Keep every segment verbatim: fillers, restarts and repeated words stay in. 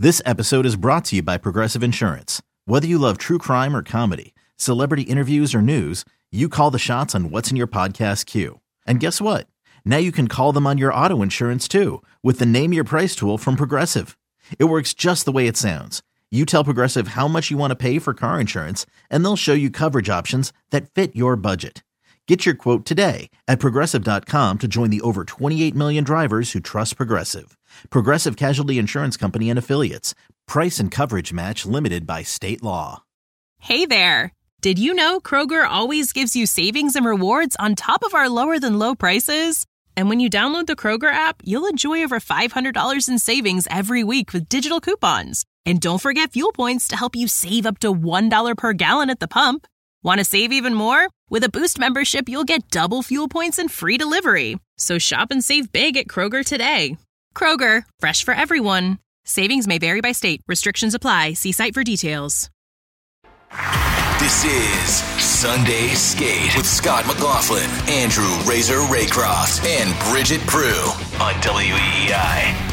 This episode is brought to you by Progressive Insurance. Whether you love true crime or comedy, celebrity interviews or news, you call the shots on what's in your podcast queue. And guess what? Now you can call them on your auto insurance too with the Name Your Price tool from Progressive. It works just the way it sounds. You tell Progressive how much you want to pay for car insurance, and they'll show you coverage options that fit your budget. Get your quote today at Progressive dot com to join the over twenty-eight million drivers who trust Progressive. Progressive Casualty Insurance Company and Affiliates. Price and coverage match limited by state law. Hey there. Did you know Kroger always gives you savings and rewards on top of our lower than low prices? And when you download the Kroger app, you'll enjoy over five hundred dollars in savings every week with digital coupons. And don't forget fuel points to help you save up to one dollar per gallon at the pump. Want to save even more? With a Boost membership, you'll get double fuel points and free delivery. So shop and save big at Kroger today. Kroger, fresh for everyone. Savings may vary by state. Restrictions apply. See site for details. This is Sunday Skate with Scott McLaughlin, Andrew Razor Raycroft, and Bridget Prue on W E E I.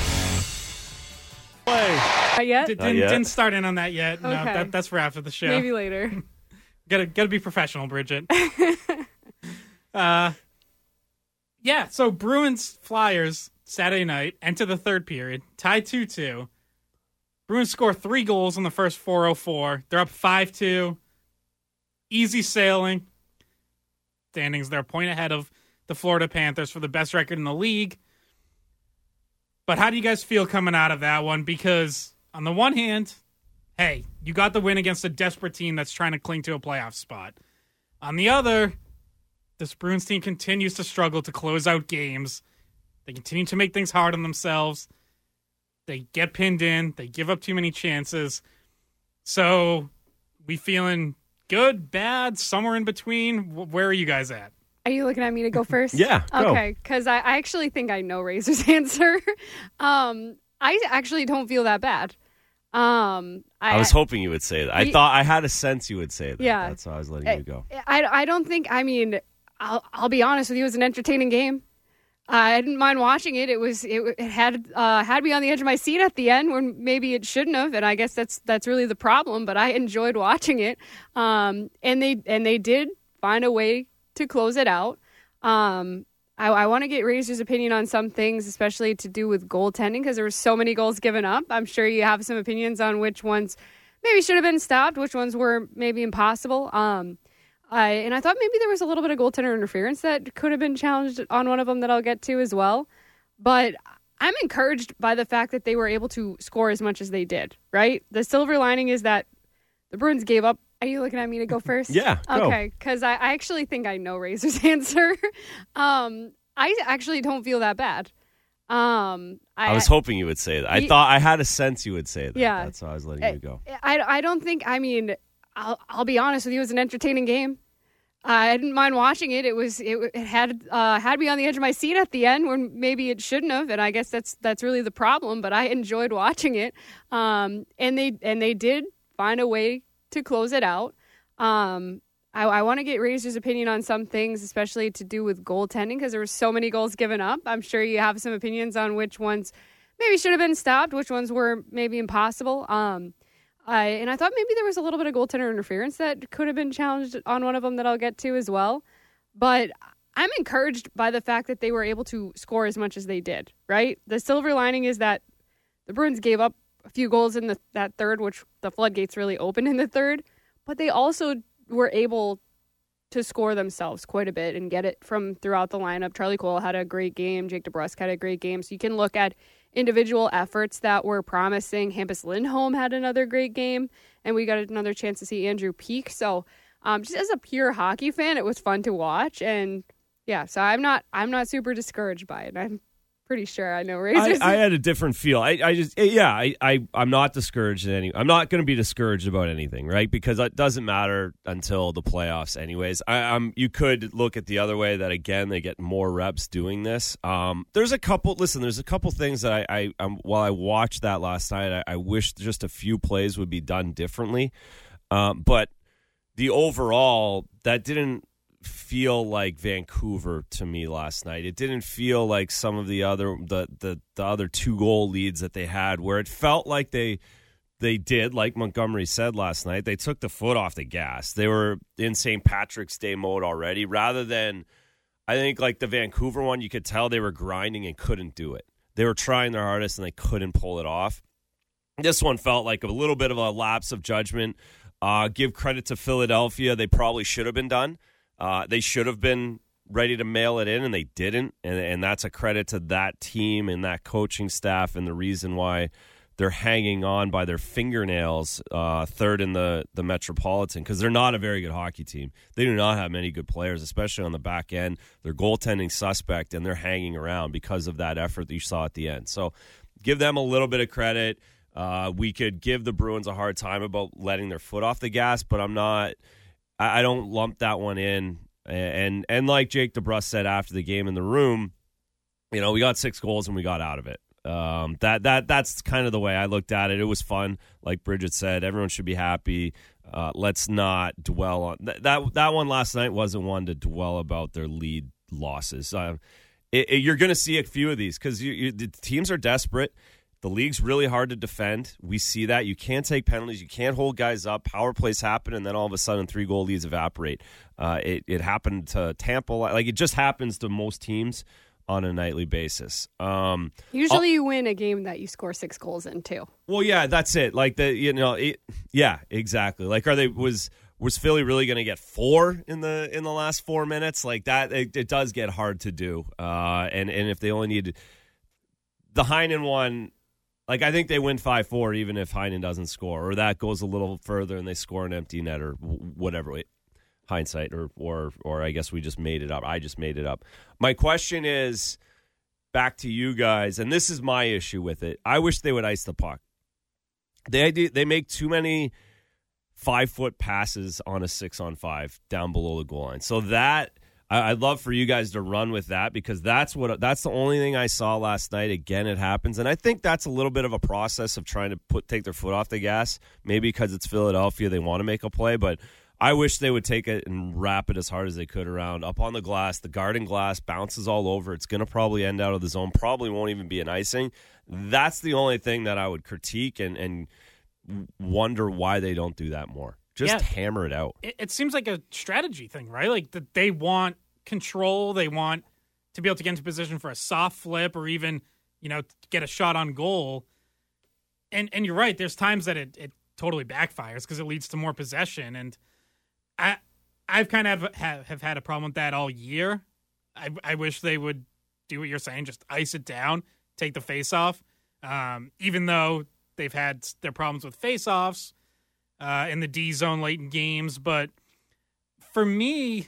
Not yet? D- Not didn't, yet? didn't start in on that yet. Okay. No, that, that's for after the show. Maybe later. gotta gotta be professional, Bridget. uh, yeah. So Bruins Flyers Saturday night enter the third period, tied two two. Bruins score three goals in the first four oh four. They're up five two. Easy sailing. Standings, they're a point ahead of the Florida Panthers for the best record in the league. But how do you guys feel coming out of that one? Because on the one hand, hey, you got the win against a desperate team that's trying to cling to a playoff spot. On the other, this Bruins team continues to struggle to close out games. They continue to make things hard on themselves. They get pinned in. They give up too many chances. So, we feeling good, bad, somewhere in between? Where are you guys at? Are you looking at me to go first? Yeah, go. Okay, because I, I actually think I know Razor's answer. um, I actually don't feel that bad. Um, I, I was hoping you would say that. I we, thought I had a sense you would say that. Yeah. That's why I was letting I, you go. I, I don't think, I mean, I'll, I'll be honest with you, it was an entertaining game. I didn't mind watching it. It was it, it had uh, had me on the edge of my seat at the end when maybe it shouldn't have, and I guess that's that's really the problem. But I enjoyed watching it, um, and they and they did find a way to close it out. Um, I, I want to get Razor's opinion on some things, especially to do with goaltending, because there were so many goals given up. I'm sure you have some opinions on which ones maybe should have been stopped, which ones were maybe impossible. Um, I, and I thought maybe there was a little bit of goaltender interference that could have been challenged on one of them that I'll get to as well. But I'm encouraged by the fact that they were able to score as much as they did, right? The silver lining is that the Bruins gave up. Are you looking at me to go first? Yeah, go. Okay, because I, I actually think I know Razor's answer. um, I actually don't feel that bad. Um, I, I was hoping you would say that. I he, thought I had a sense you would say that. Yeah. That's why I was letting I, you go. I, I don't think, I mean... I'll, I'll be honest with you, it was an entertaining game. Uh, I didn't mind watching it. It was it, it had uh, had me on the edge of my seat at the end when maybe it shouldn't have, and I guess that's that's really the problem. But I enjoyed watching it, um, and they and they did find a way to close it out. Um, I, I want to get Razor's opinion on some things, especially to do with goaltending, because there were so many goals given up. I'm sure you have some opinions on which ones maybe should have been stopped, which ones were maybe impossible. Um, I, and I thought maybe there was a little bit of goaltender interference that could have been challenged on one of them that I'll get to as well. But I'm encouraged by the fact that they were able to score as much as they did, right? The silver lining is that the Bruins gave up a few goals in the, that third, which the floodgates really opened in the third. But they also were able to score themselves quite a bit and get it from throughout the lineup. Charlie Cole had a great game. Jake DeBrusk had a great game. So you can look at individual efforts that were promising. Hampus Lindholm had another great game, and we got another chance to see Andrew Peeke. So um, just as a pure hockey fan, it was fun to watch. And yeah, so I'm not I'm not super discouraged by it. I'm pretty sure I know Razors. I, I had a different feel. I, I just, yeah, I, I, I'm not discouraged in any. I'm not going to be discouraged about anything, right? Because it doesn't matter until the playoffs, anyways. I, I'm. You could look at the other way that again they get more reps doing this. Um, there's a couple. Listen, there's a couple things that I, I um, while I watched that last night, I, I wish just a few plays would be done differently. Um, but the overall, that didn't feel like Vancouver to me last night. It didn't feel like some of the other the the, the other two goal leads that they had, where it felt like they they did, like Montgomery said last night, they took the foot off the gas. They were in Saint Patrick's Day mode already, rather than, I think, like the Vancouver one, you could tell they were grinding and couldn't do it. They were trying their hardest and they couldn't pull it off. This one felt like a little bit of a lapse of judgment. Uh, give credit to Philadelphia. They probably should have been done. Uh, they should have been ready to mail it in, and they didn't. And, and that's a credit to that team and that coaching staff, and the reason why they're hanging on by their fingernails, uh, third in the, the Metropolitan, because they're not a very good hockey team. They do not have many good players, especially on the back end. They're goaltending suspect, and they're hanging around because of that effort that you saw at the end. So give them a little bit of credit. Uh, we could give the Bruins a hard time about letting their foot off the gas, but I'm not – I don't lump that one in. And, and like Jake DeBrusk said after the game in the room, you know, we got six goals and we got out of it. Um, that that that's kind of the way I looked at it. It was fun, like Bridget said. Everyone should be happy. Uh, let's not dwell on th- that. That one last night wasn't one to dwell about their lead losses. Uh, it, it, you're going to see a few of these because you, you, the teams are desperate. The league's really hard to defend. We see that. You can't take penalties. You can't hold guys up. Power plays happen, and then all of a sudden, three goal leads evaporate. Uh, it it happened to Tampa. Like it just happens to most teams on a nightly basis. Um, Usually I'll, you win a game that you score six goals in too. Well, yeah, that's it. Like the, you know, it, yeah, exactly. Like, are they, was, was Philly really going to get four in the, in the last four minutes? Like that, it, it does get hard to do. Uh, and, and if they only need the Heinen one, like I think they win five four even if Heinen doesn't score, or that goes a little further and they score an empty net or whatever. Hindsight, or or or I guess we just made it up. I just made it up. My question is back to you guys, and this is my issue with it. I wish they would ice the puck. They they make too many five foot passes on a six on five down below the goal line. So that I, I'd love for you guys to run with that, because that's what that's the only thing I saw last night. Again, it happens, and I think that's a little bit of a process of trying to put take their foot off the gas. Maybe because it's Philadelphia, they want to make a play, but I wish they would take it and wrap it as hard as they could around. Up on the glass, the garden glass bounces all over. It's going to probably end out of the zone. Probably won't even be an icing. That's the only thing that I would critique and, and wonder why they don't do that more. Just yeah, hammer it out. It, it seems like a strategy thing, right? Like that they want control. They want to be able to get into position for a soft flip or even, you know, get a shot on goal. And and you're right. There's times that it, it totally backfires because it leads to more possession. And I, I've kind of have, have had a problem with that all year. I, I wish they would do what you're saying, just ice it down, take the face-off. Um, even though they've had their problems with face-offs uh, in the D zone late in games. But for me,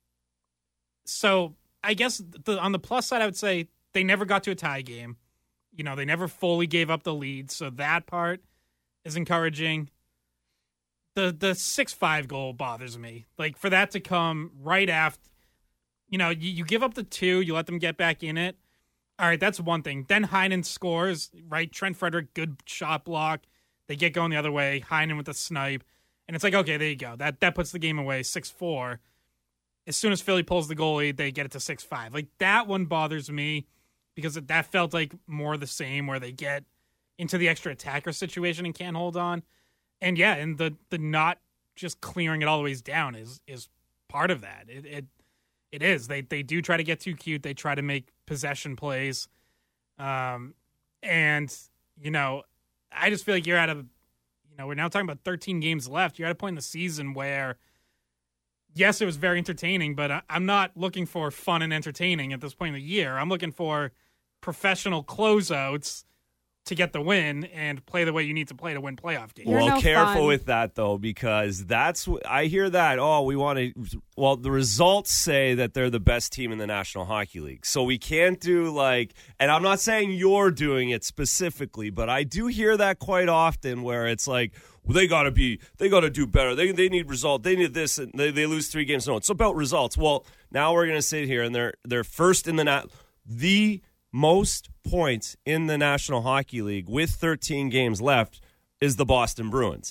so I guess the, on the plus side, I would say they never got to a tie game. You know, they never fully gave up the lead, so that part is encouraging. The the six five goal bothers me. Like, for that to come right after, you know, you, you give up the two, you let them get back in it. All right, that's one thing. Then Heinen scores, right? Trent Frederick, good shot block. They get going the other way. Heinen with a snipe. And it's like, okay, there you go. That that puts the game away, six four. As soon as Philly pulls the goalie, they get it to six five. Like, that one bothers me because that felt like more the same, where they get into the extra attacker situation and can't hold on. And yeah, and the the not just clearing it all the ways down is is part of that. It it it is. They they do try to get too cute. They try to make possession plays, um, and you know, I just feel like you're at a, you know, we're now talking about thirteen games left. You're at a point in the season where, yes, it was very entertaining, but I, I'm not looking for fun and entertaining at this point in the year. I'm looking for professional closeouts to get the win and play the way you need to play to win playoff games. Well, no careful fun. with that, though, because that's what I hear that, oh, we want to, well, the results say that they're the best team in the National Hockey League. So we can't do like, and I'm not saying you're doing it specifically, but I do hear that quite often where it's like, well, they got to be, they got to do better. They they need result. They need this, and they, they lose three games. No, it's about results. Well, now we're going to sit here, and they're they're first in the nat, the most points in the National Hockey League with thirteen games left is the Boston Bruins.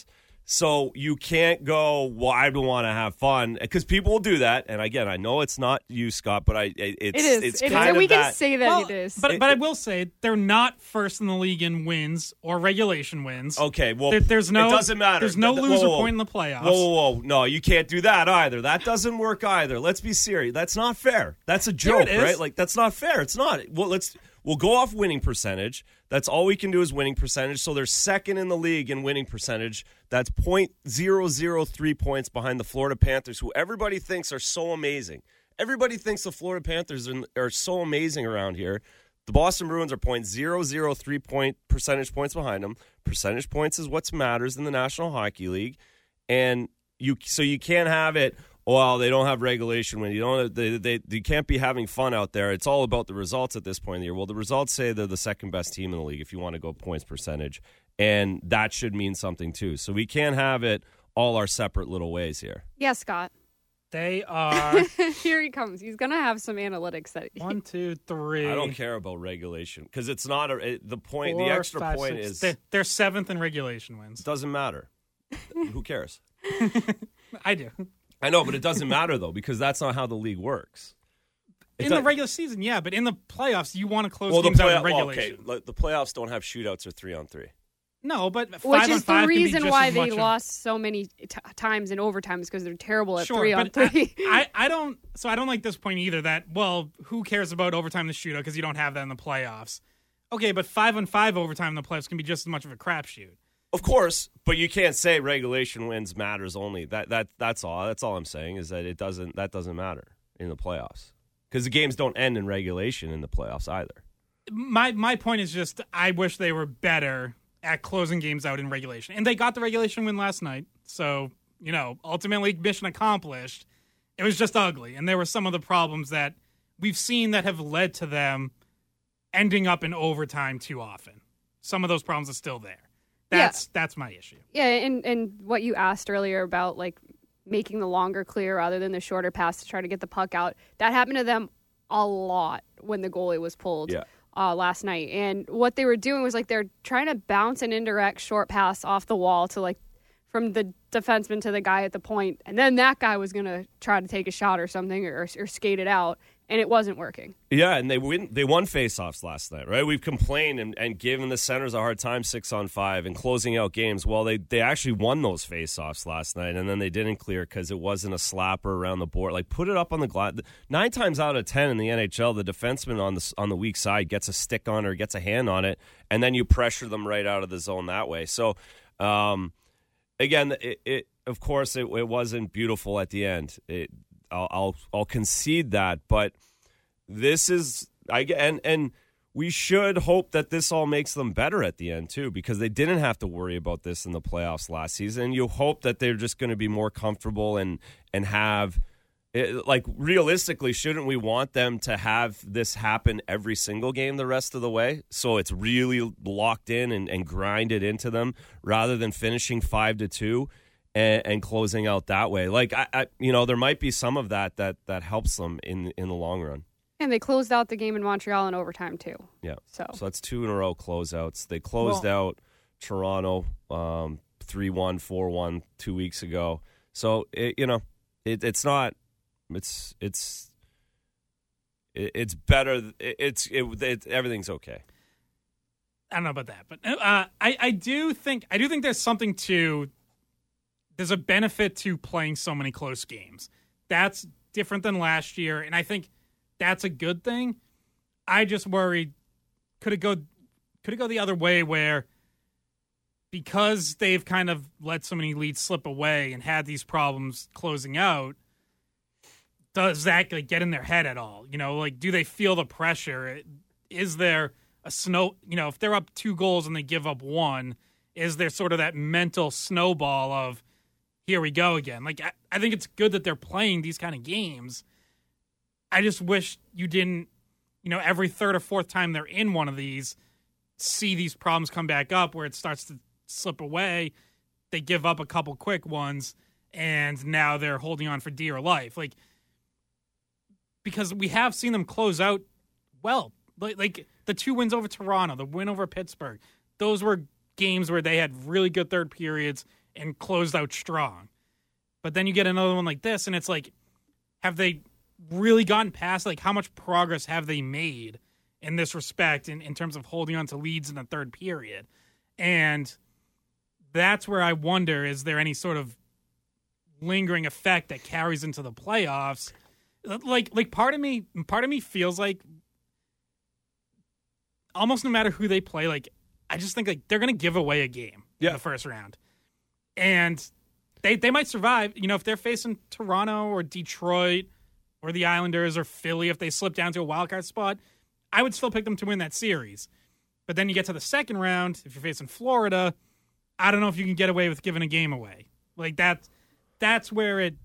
So you can't go, well, I don't want to have fun, because people will do that. And again, I know it's not you, Scott, but I it's it is. it's it kind is. of And we that. can say that Well, it is. But It- but I will say they're not first in the league in wins or regulation wins. Okay, well, There- there's no it doesn't matter. There's no Th- th- loser whoa, whoa, point in the playoffs. Whoa, whoa, whoa! No, you can't do that either. That doesn't work either. Let's be serious. That's not fair. That's a joke, it is. right? Like that's not fair. It's not. Well, let's we'll go off winning percentage. That's all we can do is winning percentage. So they're second in the league in winning percentage. That's point zero zero three points behind the Florida Panthers, who everybody thinks are so amazing. Everybody thinks the Florida Panthers are, are so amazing around here. The Boston Bruins are point zero zero three point percentage points behind them. Percentage points is what matters in the National Hockey League, and you so you can't have it. Well, they don't have regulation when you don't. They, they you can't be having fun out there. It's all about the results at this point in the year. Well, the results say they're the second best team in the league if you want to go points percentage, and that should mean something too. So we can't have it all our separate little ways here. Yes, Scott. They are Here he comes. He's gonna have some analytics that. one, two, three. I don't care about regulation because it's not a it, the point. four, the extra five, point six. is They- they're seventh in regulation wins. doesn't matter. Who cares? I do. I know, but it doesn't matter though because that's not how the league works. It In the does- regular season, yeah, but in the playoffs, you want to close well, the games out play- in well, regulation. okay, like, the playoffs don't have shootouts or three on three. No, but five Which on is five the can be reason just why as they much of- lost so many t- times in overtime is because they're terrible at Sure, three on but three. I, I, I don't. So I don't like this point either. That well, who cares about overtime in the shootout because you don't have that in the playoffs. Okay, but five on five overtime in the playoffs can be just as much of a crapshoot. Of course, but you can't say regulation wins matters only. That that that's all. That's all I'm saying is that it doesn't. That doesn't matter in the playoffs because the games don't end in regulation in the playoffs either. My my point is just I wish they were better at closing games out in regulation, and they got the regulation win last night. So you know, ultimately mission accomplished. It was just ugly, and there were some of the problems that we've seen that have led to them ending up in overtime too often. Some of those problems are still there. That's Yeah. that's my issue. Yeah, and and what you asked earlier about like making the longer clear rather than the shorter pass to try to get the puck out, that happened to them a lot when the goalie was pulled Yeah. uh, last night. And what they were doing was like they're trying to bounce an indirect short pass off the wall to like from the defenseman to the guy at the point, and then that guy was going to try to take a shot or something or, or skate it out, and it wasn't working. Yeah, and they win. They won faceoffs last night, right? We've complained and, and given the centers a hard time six on five and closing out games. Well, they they actually won those faceoffs last night, and then they didn't clear because it wasn't a slapper around the board. Like put it up on the glass. Nine times out of ten in the N H L, the defenseman on the on the weak side gets a stick on it or gets a hand on it, and then you pressure them right out of the zone that way. So, um, again, it, it of course it, it wasn't beautiful at the end. It, I'll, I'll I'll concede that, but this is I and and we should hope that this all makes them better at the end too, because they didn't have to worry about this in the playoffs last season. You hope that they're just going to be more comfortable and and have it, like realistically, shouldn't we want them to have this happen every single game the rest of the way, so it's really locked in and, and grinded into them rather than finishing five to two. And, and closing out that way, like I, I, you know, there might be some of that that that helps them in in the long run. And they closed out the game in Montreal in overtime too. Yeah, So, so that's two in a row closeouts. They closed Well- out Toronto um, three one, four one two weeks ago. So it, you know, it, it's not. It's it's it, it's better. It, it's it, it, everything's okay. I don't know about that, but uh, I I do think I do think there's something to. There's a benefit to playing so many close games. That's different than last year, and I think that's a good thing. I just worried could it go could it go the other way where because they've kind of let so many leads slip away and had these problems closing out, does that like, get in their head at all? You know, like do they feel the pressure? Is there a snow? You know, if they're up two goals and they give up one, is there sort of that mental snowball of here we go again? Like, I, I think it's good that they're playing these kind of games. I just wish you didn't, you know, every third or fourth time they're in one of these, see these problems come back up where it starts to slip away. They give up a couple quick ones, and now they're holding on for dear life. Like, because we have seen them close out well. Like, like the two wins over Toronto, the win over Pittsburgh, those were games where they had really good third periods and closed out strong. But then you get another one like this, and it's like, have they really gotten past, like, how much progress have they made in this respect in, in terms of holding on to leads in the third period? And that's where I wonder, is there any sort of lingering effect that carries into the playoffs? Like, like part of me, part of me feels like almost no matter who they play, like, I just think like they're going to give away a game yeah. in the first round. And they they might survive. You know, if they're facing Toronto or Detroit or the Islanders or Philly, if they slip down to a wild card spot, I would still pick them to win that series. But then you get to the second round, if you're facing Florida, I don't know if you can get away with giving a game away. Like that, that's where it.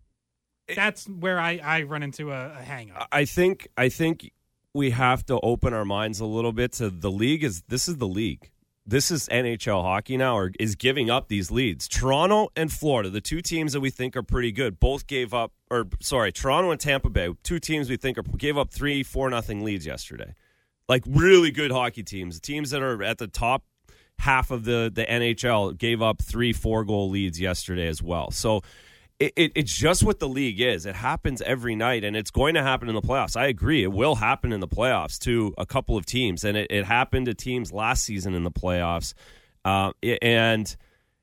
That's where I, I run into a, a hang up. I think I think we have to open our minds a little bit to the league. Is this is the league. This is N H L hockey now, or is giving up these leads. Toronto and Florida, the two teams that we think are pretty good, both gave up, or sorry, Toronto and Tampa Bay, two teams we think are gave up three, four nothing leads yesterday. Like really good hockey teams, teams that are at the top half of the, the N H L gave up three, four goal leads yesterday as well. So it, it it's just what the league is. It happens every night, and it's going to happen in the playoffs. I agree. It will happen in the playoffs to a couple of teams, and it, it happened to teams last season in the playoffs. Uh, and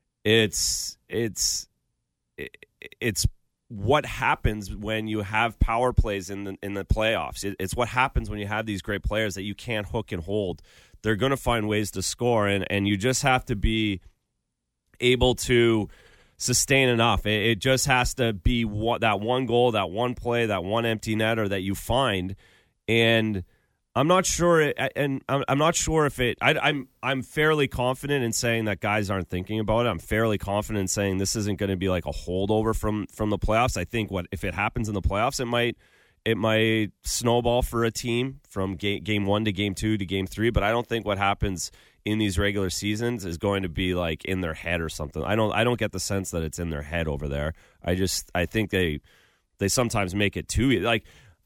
it's it's it, it's what happens when you have power plays in the in the playoffs. It, it's what happens when you have these great players that you can't hook and hold. They're going to find ways to score, and, and you just have to be able to sustain enough. It, it just has to be one, that one goal, that one play, that one empty netter that you find. And I'm not sure, it, and I'm, I'm not sure if it. I, I'm I'm fairly confident in saying that guys aren't thinking about it. I'm fairly confident in saying this isn't going to be like a holdover from from the playoffs. I think what if it happens in the playoffs, it might. It might snowball for a team from game, game one to game two to game three, but I don't think what happens in these regular seasons is going to be like in their head or something. I don't. I don't get the sense that it's in their head over there. I just. I think they. They sometimes make it too like.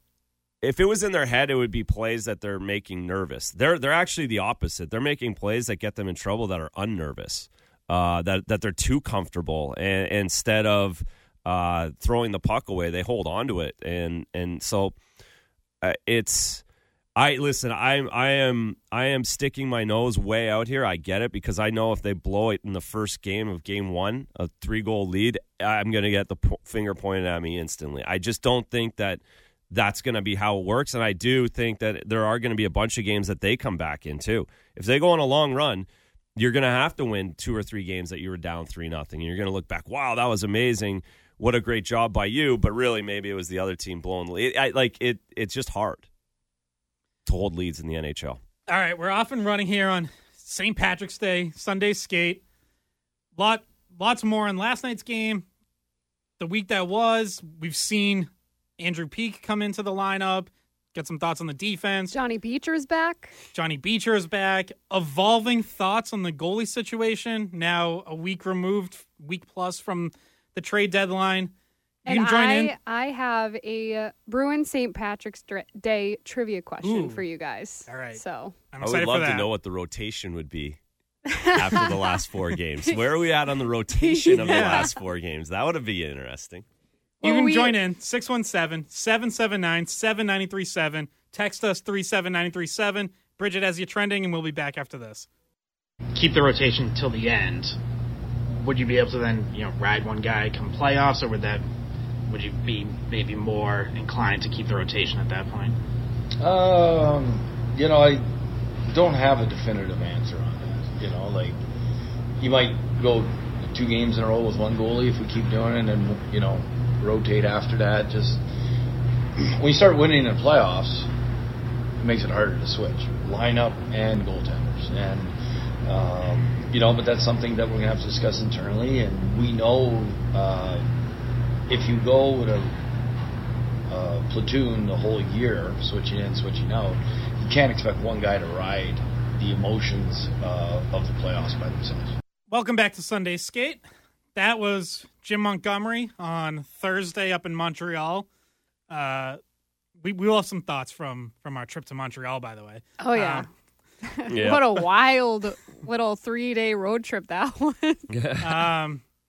If it was in their head, it would be plays that they're making nervous. They're they're actually the opposite. They're making plays that get them in trouble that are unnervous. Uh, that that they're too comfortable, and instead of. Uh, throwing the puck away, they hold on to it, and and so uh, it's. I listen. I I am I am sticking my nose way out here. I get it because I know if they blow it in the first game of game one, a three goal lead, I'm going to get the po- finger pointed at me instantly. I just don't think that that's going to be how it works, and I do think that there are going to be a bunch of games that they come back in too. If they go on a long run, you're going to have to win two or three games that you were down three nothing, and you're going to look back. Wow, that was amazing. What a great job by you, but really maybe it was the other team blowing the lead. I, like it, it's just hard to hold leads in the N H L. All right, we're off and running here on Saint Patrick's Day, Sunday skate. Lot, lots more on last night's game. The week that was, we've seen Andrew Peeke come into the lineup. Get some thoughts on the defense. Johnny Beecher's back. Johnny Beecher is back. Evolving thoughts on the goalie situation. Now a week removed, week plus from the trade deadline. You and can join I, in. I have a Bruin Saint Patrick's Day trivia question Ooh. for you guys. All right. So I'm I excited would love for that. to know what the rotation would be after the last four games. Where are we at on the rotation of the Yeah. last four games? That would be interesting. You Well, can we- join in six one seven, seven seven nine, seven nine three seven. Text us three seven nine three seven. Bridget has you trending, and we'll be back after this. Keep the rotation till the end. Would you be able to then, you know, ride one guy come playoffs, or would that would you be maybe more inclined to keep the rotation at that point? Um, you know, I don't have a definitive answer on that. You know, like you might go two games in a row with one goalie if we keep doing it, and then, you know, rotate after that. Just when you start winning in the playoffs, it makes it harder to switch lineup and goaltenders, and um, you know, but that's something that we're gonna have to discuss internally. And we know uh, if you go with a, a platoon the whole year, switching in, switching out, you can't expect one guy to ride the emotions uh, of the playoffs by themselves. Welcome back to Sunday Skate. That was Jim Montgomery on Thursday up in Montreal. Uh, we we will have some thoughts from from our trip to Montreal, by the way. Oh, yeah. Um, Yeah. What a wild little three-day road trip that was. Um,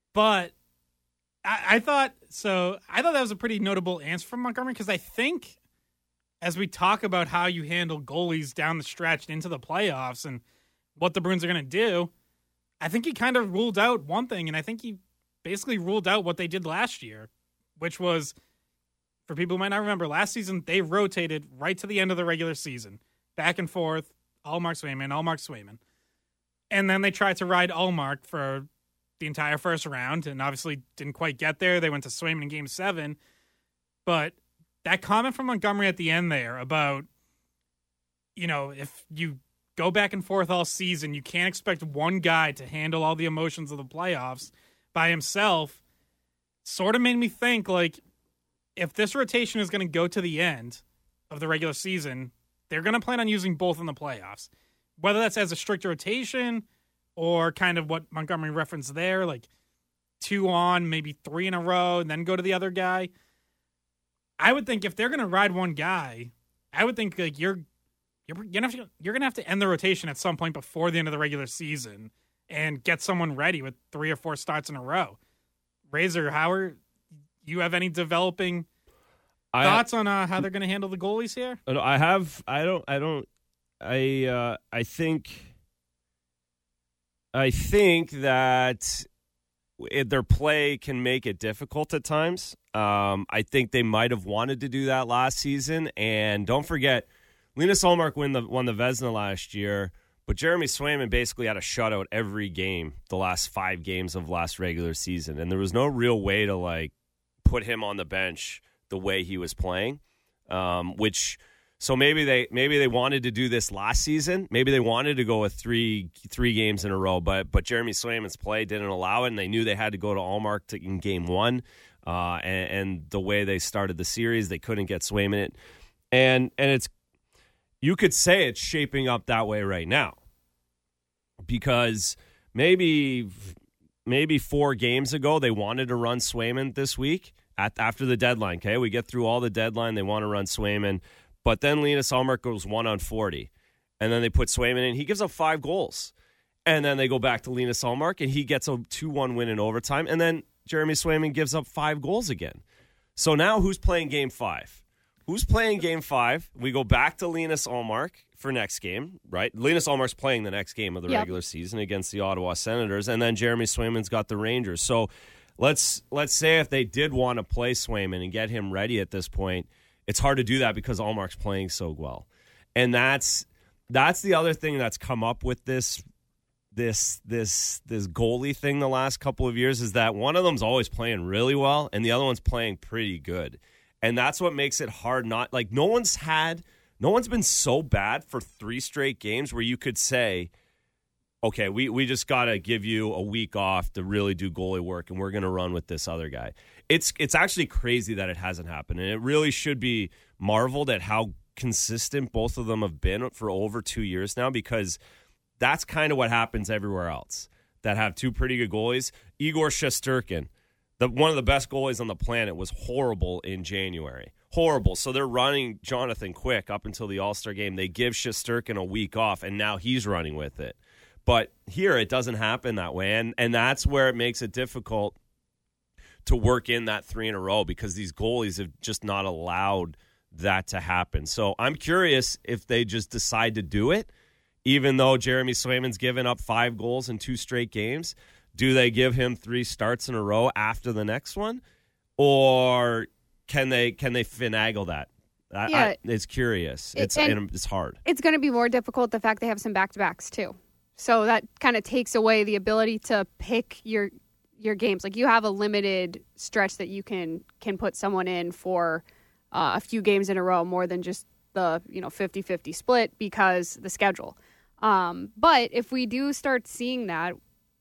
But I, I thought so. I thought that was a pretty notable answer from Montgomery because I think as we talk about how you handle goalies down the stretch into the playoffs and what the Bruins are going to do, I think he kind of ruled out one thing, and I think he basically ruled out what they did last year, which was, for people who might not remember, last season they rotated right to the end of the regular season, back and forth, Ullmark Swayman, Ullmark Swayman. And then they tried to ride Ullmark for the entire first round, and obviously didn't quite get there. They went to Swayman in game seven. But that comment from Montgomery at the end there about, you know, if you go back and forth all season, you can't expect one guy to handle all the emotions of the playoffs by himself, sort of made me think, like, if this rotation is going to go to the end of the regular season, they're going to plan on using both in the playoffs. Whether that's as a strict rotation or kind of what Montgomery referenced there, like two on, maybe three in a row, and then go to the other guy. I would think if they're going to ride one guy, I would think like you're you're you're gonna, have to, you're gonna have to end the rotation at some point before the end of the regular season and get someone ready with three or four starts in a row. Razor, how are you have any developing I, thoughts on uh, how they're going to handle the goalies here? I have. I don't. I don't. I. Uh, I think. I think that their play can make it difficult at times. Um, I think they might have wanted to do that last season, and don't forget, Linus Ullmark won the won the Vezina last year, but Jeremy Swayman basically had a shutout every game the last five games of last regular season, and there was no real way to like put him on the bench the way he was playing. Um, which so maybe they maybe they wanted to do this last season. Maybe they wanted to go with three three games in a row, but but Jeremy Swayman's play didn't allow it, and they knew they had to go to Ullmark to, in game one. Uh, and, and the way they started the series, they couldn't get Swayman it, and and it's you could say it's shaping up that way right now because maybe maybe four games ago they wanted to run Swayman this week at after the deadline. Okay, we get through all the deadline, they want to run Swayman, but then Linus Ullmark goes one on forty, and then they put Swayman in. He gives up five goals, and then they go back to Linus Ullmark, and he gets a two one win in overtime, and then Jeremy Swayman gives up five goals again. So now who's playing game five? Who's playing game five? We go back to Linus Ullmark for next game, right? Linus Ullmark's playing the next game of the yep. regular season against the Ottawa Senators, and then Jeremy Swayman's got the Rangers. So let's let's say if they did want to play Swayman and get him ready at this point, it's hard to do that because Ullmark's playing so well. And that's that's the other thing that's come up with this this this this goalie thing the last couple of years is that one of them's always playing really well and the other one's playing pretty good. And that's what makes it hard not like no one's had no one's been so bad for three straight games where you could say, okay, we, we just got to give you a week off to really do goalie work and we're going to run with this other guy. It's it's actually crazy that it hasn't happened, and it really should be marveled at how consistent both of them have been for over two years now because that's kind of what happens everywhere else that have two pretty good goalies. Igor Shesterkin, the, one of the best goalies on the planet, was horrible in January. Horrible. So they're running Jonathan Quick up until the All-Star game. They give Shesterkin a week off, and now he's running with it. But here it doesn't happen that way, and, and that's where it makes it difficult to work in that three in a row because these goalies have just not allowed that to happen. So I'm curious if they just decide to do it. Even though Jeremy Swayman's given up five goals in two straight games, do they give him three starts in a row after the next one? Or can they can they finagle that? I, yeah. I, it's curious. It's and it's hard. It's going to be more difficult the fact they have some back-to-backs too. So that kind of takes away the ability to pick your your games. Like you have a limited stretch that you can can put someone in for uh, a few games in a row more than just the, you know, fifty-fifty split because the schedule. Um, but if we do start seeing that,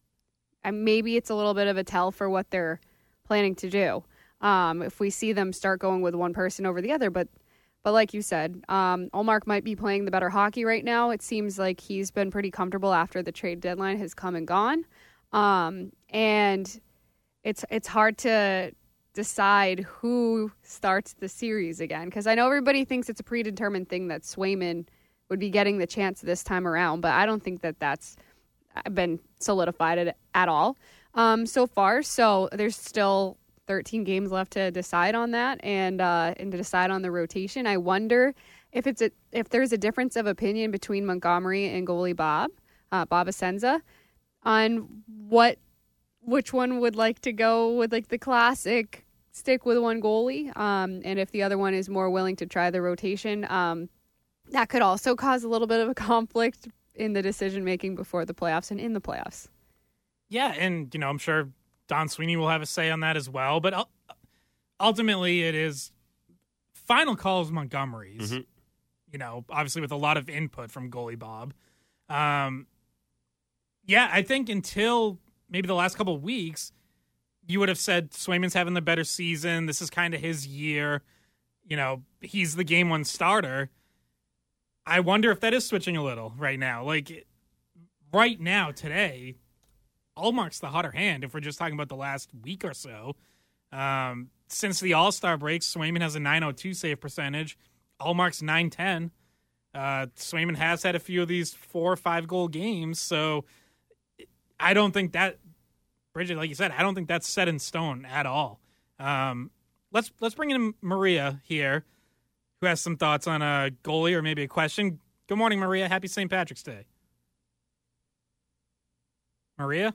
and maybe it's a little bit of a tell for what they're planning to do. Um, if we see them start going with one person over the other, but but like you said, um, Ullmark might be playing the better hockey right now. It seems like he's been pretty comfortable after the trade deadline has come and gone, um, and it's it's hard to decide who starts the series again because I know everybody thinks it's a predetermined thing that Swayman would be getting the chance this time around, but I don't think that that's been solidified at, at all. um, so far. So there's still thirteen games left to decide on that and uh, and to decide on the rotation. I wonder if it's a, if there's a difference of opinion between Montgomery and goalie Bob, uh, Bob Essenza, on what which one would like to go with, like the classic stick with one goalie, um, and if the other one is more willing to try the rotation. Um, that could also cause a little bit of a conflict in the decision making before the playoffs and in the playoffs. Yeah, and you know, I'm sure Don Sweeney will have a say on that as well, but ultimately it is final call is Montgomery's. Mm-hmm. You know, obviously with a lot of input from goalie Bob. Um, yeah, I think until maybe the last couple of weeks, you would have said Swayman's having the better season. This is kind of his year. You know, he's the game one starter. I wonder if that is switching a little right now. Like, right now, today, Ullmark's the hotter hand if we're just talking about the last week or so. Um, since the All-Star break, Swayman has a nine oh two save percentage. Ullmark's nine ten. Uh, Swayman has had a few of these four or five goal games, so I don't think that, Bridget, like you said, I don't think that's set in stone at all. Um, let's let's bring in Maria here, who has some thoughts on a goalie or maybe a question. Good morning, Maria. Happy Saint Patrick's Day. Maria?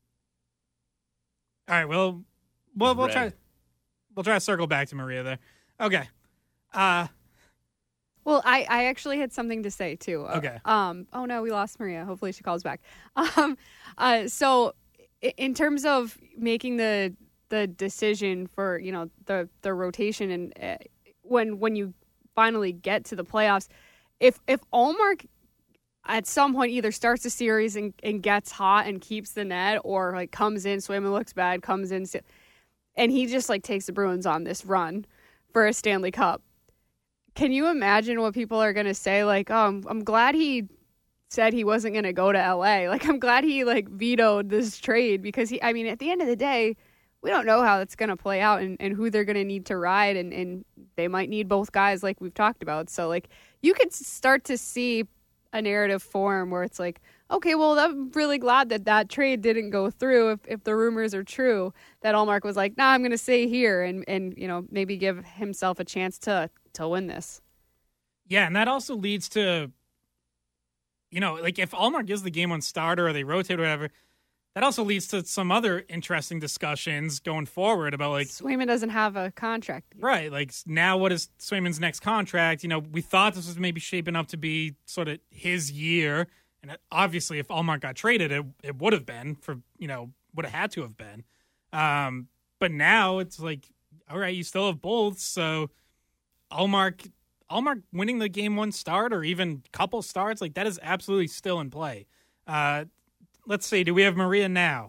All right, well, we'll, we'll try we'll try to circle back to Maria there. Okay. Uh Well, I, I actually had something to say, too. Okay. Um. Oh, no, we lost Maria. Hopefully she calls back. Um. Uh. So in terms of making the the decision for, you know, the, the rotation and uh, when when you finally get to the playoffs, if if Ullmark at some point either starts a series and, and gets hot and keeps the net or, like, comes in, Swayman looks bad, comes in, and he just, like, takes the Bruins on this run for a Stanley Cup, can you imagine what people are going to say? Like, oh, I'm, I'm glad he said he wasn't going to go to L A. Like, I'm glad he, like, vetoed this trade because, he. I mean, at the end of the day, we don't know how it's going to play out and, and who they're going to need to ride, and, and they might need both guys like we've talked about. So, like, you could start to see a narrative form where it's like, okay, well, I'm really glad that that trade didn't go through if, if the rumors are true, that Ullmark was like, nah, I'm going to stay here and, and, you know, maybe give himself a chance to to win this. Yeah, and that also leads to, you know, like if Ullmark is the game one starter or they rotate or whatever, that also leads to some other interesting discussions going forward about, like, Swayman doesn't have a contract. Right. Like, now what is Swayman's next contract? You know, we thought this was maybe shaping up to be sort of his year. And obviously, if Ullmark got traded, it, it would have been for, you know, would have had to have been. Um, but now it's like, all right, you still have both. So Ullmark, Ullmark winning the game one start or even couple starts, like, that is absolutely still in play. Uh, let's see. Do we have Maria now?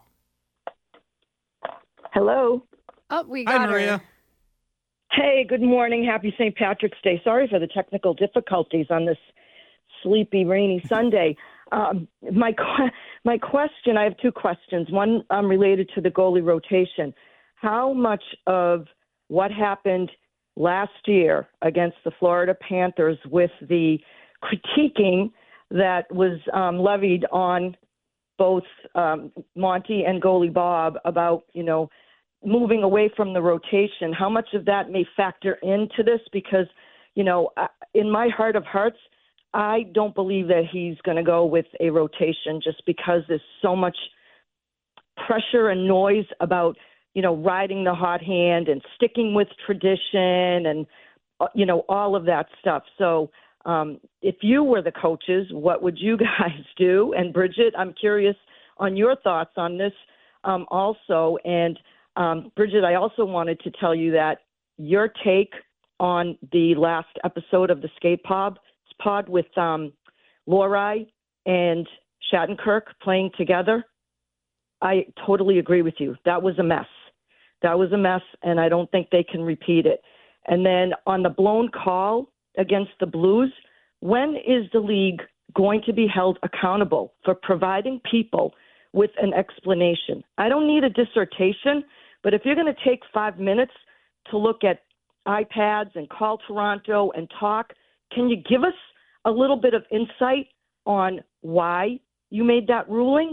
Hello. Oh, we got Hi, Maria. her. Hey, good morning. Happy Saint Patrick's Day. Sorry for the technical difficulties on this sleepy, rainy Sunday. Um, my my question, I have two questions. One um, related to the goalie rotation. How much of what happened last year against the Florida Panthers with the critiquing that was um, levied on both um, Monty and goalie Bob about, you know, moving away from the rotation, how much of that may factor into this? Because, you know, in my heart of hearts, I don't believe that he's going to go with a rotation just because there's so much pressure and noise about, you know, riding the hot hand and sticking with tradition and, you know, all of that stuff. So um, if you were the coaches, what would you guys do? And Bridget, I'm curious on your thoughts on this um, also. And um, Bridget, I also wanted to tell you that your take on the last episode of the Skate Pod, pod with um, Lohrei and Shattenkirk playing together, I totally agree with you. That was a mess. That was a mess, and I don't think they can repeat it. And then on the blown call against the Blues, when is the league going to be held accountable for providing people with an explanation? I don't need a dissertation, but if you're going to take five minutes to look at iPads and call Toronto and talk, can you give us a little bit of insight on why you made that ruling?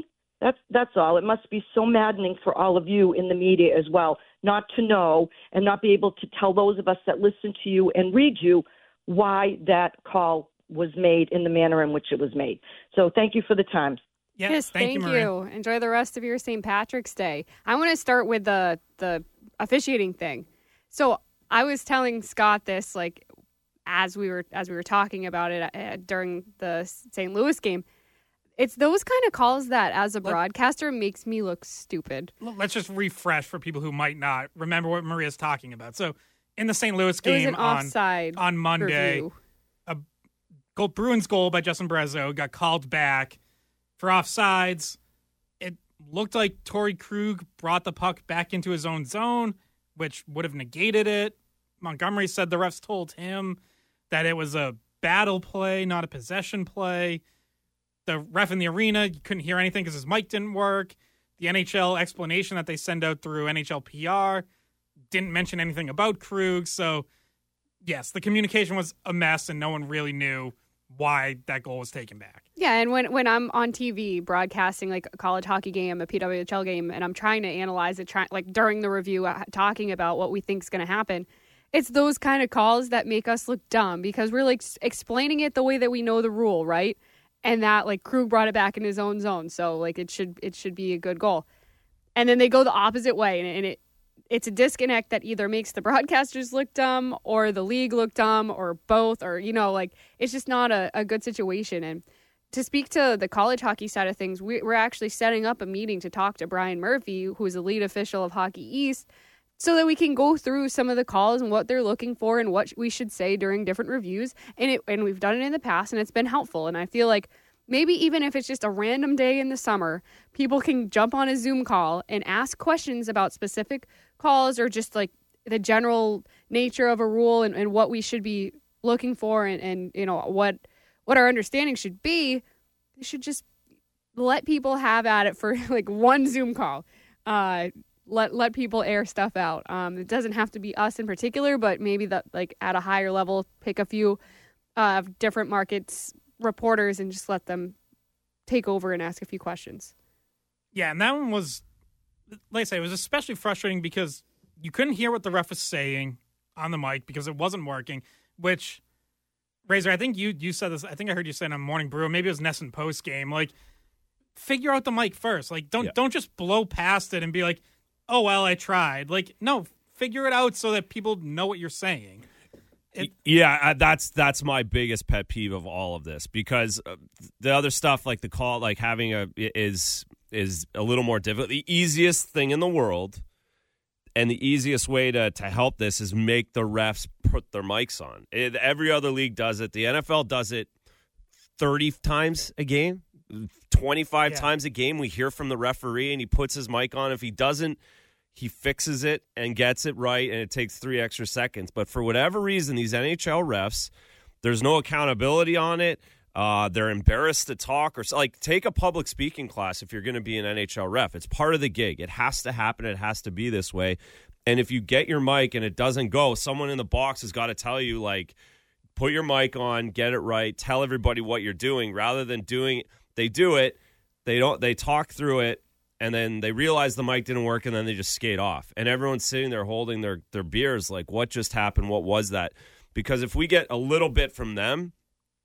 That's that's all. It must be so maddening for all of you in the media as well, not to know and not be able to tell those of us that listen to you and read you why that call was made in the manner in which it was made. So thank you for the time. Yes, yes thank, thank you, Maria. you. Enjoy the rest of your Saint Patrick's Day. I want to start with the the officiating thing. So I was telling Scott this like as we were as we were talking about it uh, during the Saint Louis game. It's those kind of calls that, as a broadcaster, makes me look stupid. Let's just refresh for people who might not remember what Maria's talking about. So, in the Saint Louis game it was an on, offside on Monday, review. a goal, Bruins goal by Justin Brezzo got called back for offsides. It looked like Torrey Krug brought the puck back into his own zone, which would have negated it. Montgomery said the refs told him that it was a battle play, not a possession play. The ref in the arena, you couldn't hear anything because his mic didn't work. The N H L explanation that they send out through N H L P R didn't mention anything about Krug. So, yes, the communication was a mess, and no one really knew why that goal was taken back. Yeah, and when, when I'm on T V broadcasting like a college hockey game, a P W H L game, and I'm trying to analyze it, try, like during the review, uh, talking about what we think is going to happen, it's those kind of calls that make us look dumb because we're like explaining it the way that we know the rule, right? And that, like, Krug brought it back in his own zone. So, like, it should it should be a good goal. And then they go the opposite way. And, and it it's a disconnect that either makes the broadcasters look dumb or the league look dumb or both. Or, you know, like, it's just not a, a good situation. And to speak to the college hockey side of things, we, we're actually setting up a meeting to talk to Brian Murphy, who is a lead official of Hockey East, so that we can go through some of the calls and what they're looking for and what we should say during different reviews. And it, and we've done it in the past, and it's been helpful. And I feel like maybe even if it's just a random day in the summer, people can jump on a Zoom call and ask questions about specific calls or just like the general nature of a rule and, and what we should be looking for and, and you know, what what our understanding should be. They should just let people have at it for like one Zoom call. Uh Let let people air stuff out. Um, it doesn't have to be us in particular, but maybe that like at a higher level, pick a few uh, different markets reporters and just let them take over and ask a few questions. Yeah, and that one was, like I say, it was especially frustrating because you couldn't hear what the ref was saying on the mic because it wasn't working. Which, Razor, I think you you said this. I think I heard you say it on Morning Brew. Maybe it was Nesson post game. Like, figure out the mic first. Like, don't yeah. don't just blow past it and be like, oh, well, I tried. Like, no, figure it out so that people know what you're saying. It, yeah, that's that's my biggest pet peeve of all of this because the other stuff like the call, like having a is is a little more difficult. The easiest thing in the world and the easiest way to, to help this is make the refs put their mics on. It, every other league does it. The N F L does it thirty times a game. twenty-five yeah. times a game we hear from the referee and he puts his mic on. If he doesn't, he fixes it and gets it right, and it takes three extra seconds. But for whatever reason, these N H L refs, there's no accountability on it. Uh, they're embarrassed to talk. or Like, take a public speaking class if you're going to be an N H L ref. It's part of the gig. It has to happen. It has to be this way. And if you get your mic and it doesn't go, someone in the box has got to tell you, like, put your mic on, get it right, tell everybody what you're doing, rather than doing it. They do it, they don't. They talk through it, and then they realize the mic didn't work, and then they just skate off. And everyone's sitting there holding their, their beers like, what just happened? What was that? Because if we get a little bit from them,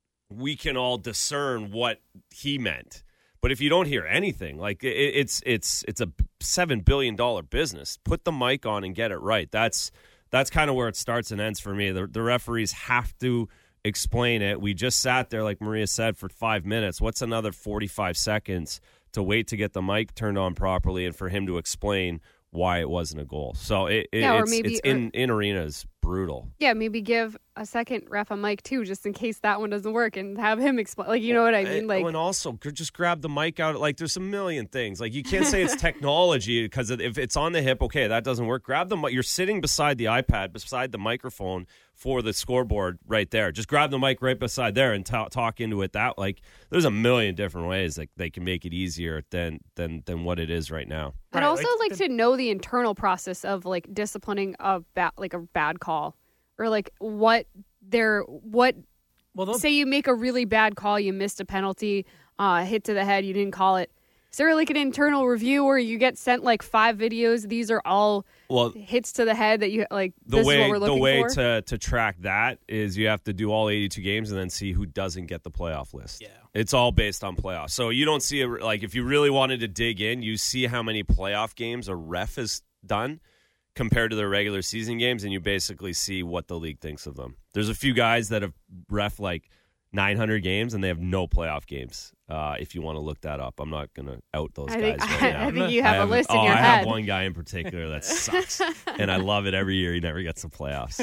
we can all discern what he meant. But if you don't hear anything, like it, it's it's it's a seven billion dollars business. Put the mic on and get it right. That's that's kind of where it starts and ends for me. The, the referees have to explain it. We just sat there, like Maria said, for five minutes. What's another forty-five seconds to wait to get the mic turned on properly and for him to explain why it wasn't a goal? So it, it, yeah, or it's, maybe, it's in, in arenas brutal. Yeah, maybe give a second ref a mic too, just in case that one doesn't work, and have him explain. Like, you know what I mean? Like, and also just grab the mic out. Like, there's a million things. Like, you can't say it's technology because if it's on the hip, okay, that doesn't work. Grab the mic. You're sitting beside the iPad, beside the microphone for the scoreboard right there. Just grab the mic right beside there and t- talk into it. That like, there's a million different ways that they can make it easier than than than what it is right now. I'd Right, also like like the- to know the internal process of like disciplining a bad like a bad call, or like what they're what. well, they'll- Say you make a really bad call, you missed a penalty, uh, hit to the head, you didn't call it. Is there like an internal review where you get sent like five videos? These are all well, hits to the head that you like. The this way is what we're looking the way for? to to track that is you have to do all eighty-two games and then see who doesn't get the playoff list. Yeah, it's all based on playoffs. So you don't see a, like if you really wanted to dig in, you see how many playoff games a ref has done compared to their regular season games, and you basically see what the league thinks of them. There's a few guys that have ref like nine hundred games and they have no playoff games. Uh, if you want to look that up, I'm not going to out those I guys think, right I, now. I think you have, I a list oh, in your I head. have one guy in particular that sucks, and I love it every year. He never gets the playoffs.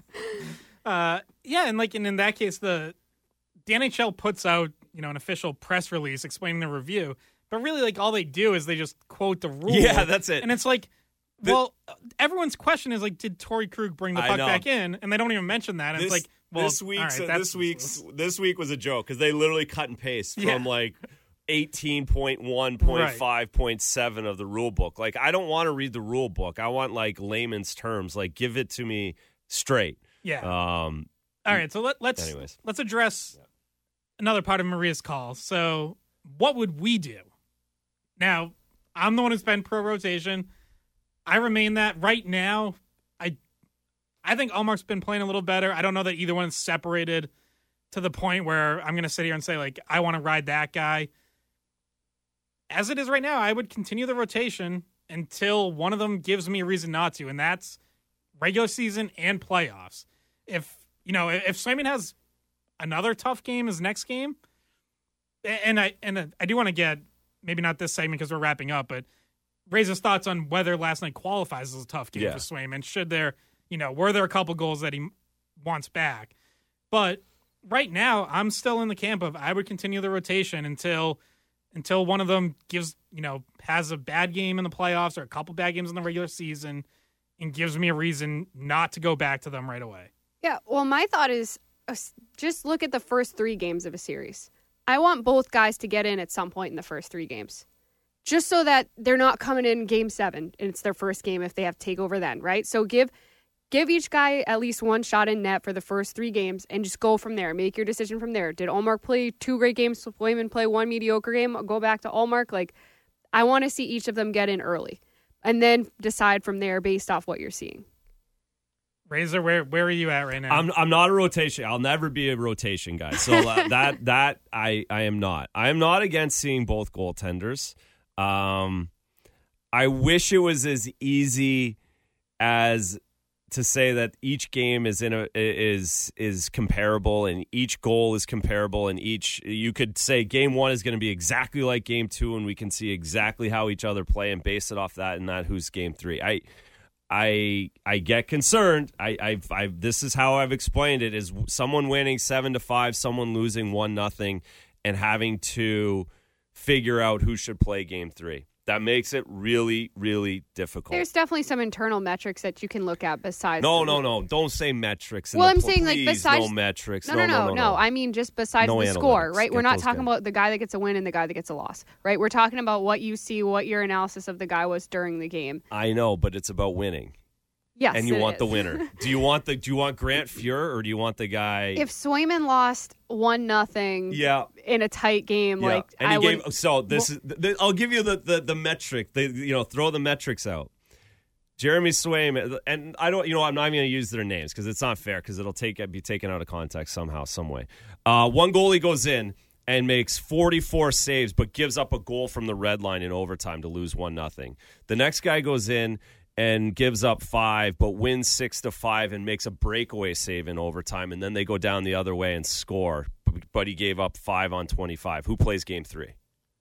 uh, yeah, and like and in that case, the the N H L puts out you know an official press release explaining the review, but really like all they do is they just quote the rule. Yeah, that's it. And it's like, The- well, everyone's question is like, did Torrey Krug bring the I puck know. back in? And they don't even mention that. And This, it's like, well, this week's all right, this that's week's this week was a joke because they literally cut and paste Yeah. from like eighteen point one point five point seven of the rule book. Like, I don't want to read the rule book. I want like layman's terms. Like, give it to me straight. Yeah. Um. All right, so let, let's Anyways. let's address another part of Maria's call. So, what would we do? Now, I'm the one who's been pro rotation. I remain that right now. I I think Ullmark's been playing a little better. I don't know that either one's separated to the point where I'm going to sit here and say, like, I want to ride that guy. As it is right now, I would continue the rotation until one of them gives me a reason not to, and that's regular season and playoffs. If, you know, if Swayman has another tough game his next game, and I and I do want to get, maybe not this segment because we're wrapping up, but raise his thoughts on whether last night qualifies as a tough game Yeah. for Swayman. Should there, you know, were there a couple goals that he wants back? But right now, I'm still in the camp of I would continue the rotation until until one of them gives, you know, has a bad game in the playoffs or a couple bad games in the regular season and gives me a reason not to go back to them right away. Yeah, well, my thought is uh, just look at the first three games of a series. I want both guys to get in at some point in the first three games. Just so that they're not coming in game seven and it's their first game if they have to take over then, right? So give give each guy at least one shot in net for the first three games and just go from there. Make your decision from there. Did Ullmark play two great games? Swayman play one mediocre game? Go back to Ullmark. Like, I want to see each of them get in early and then decide from there based off what you're seeing. Razor, where where are you at right now? I'm I'm not a rotation. I'll never be a rotation guy. So uh, that that I I am not. I am not against seeing both goaltenders. Um, I wish it was as easy as to say that each game is in a is is comparable and each goal is comparable and each you could say game one is going to be exactly like game two and we can see exactly how each other play and base it off that and not who's game three. I I I get concerned. I I I this is how I've explained it: is someone winning seven to five, someone losing one nothing, and having to figure out who should play game three. That makes it really, really difficult. There's definitely some internal metrics that you can look at besides. No, the- no, no. Don't say metrics. in Well, the I'm pl- saying like please, besides no metrics. No, no, no, no. no. I mean just besides No the score, analytics. right? We're Get not those talking guys. about the guy that gets a win and the guy that gets a loss, right? We're talking about what you see, what your analysis of the guy was during the game. I know, but it's about winning. Yes, and you it want is. the winner. Do you want the Do you want Grant Fuhr or do you want the guy? If Swayman lost one nothing, Yeah. in a tight game, Yeah. like and he I gave. would. So this is. The, I'll give you the the, the metric. The, you know, throw the metrics out. Jeremy Swayman, and I don't. You know, I'm not even going to use their names because it's not fair because it'll take be taken out of context somehow, some way. Uh, one goalie goes in and makes forty-four saves, but gives up a goal from the red line in overtime to lose one nothing. The next guy goes in and gives up five, but wins six to five and makes a breakaway save in overtime, and then they go down the other way and score. But he gave up five on twenty-five. Who plays game three?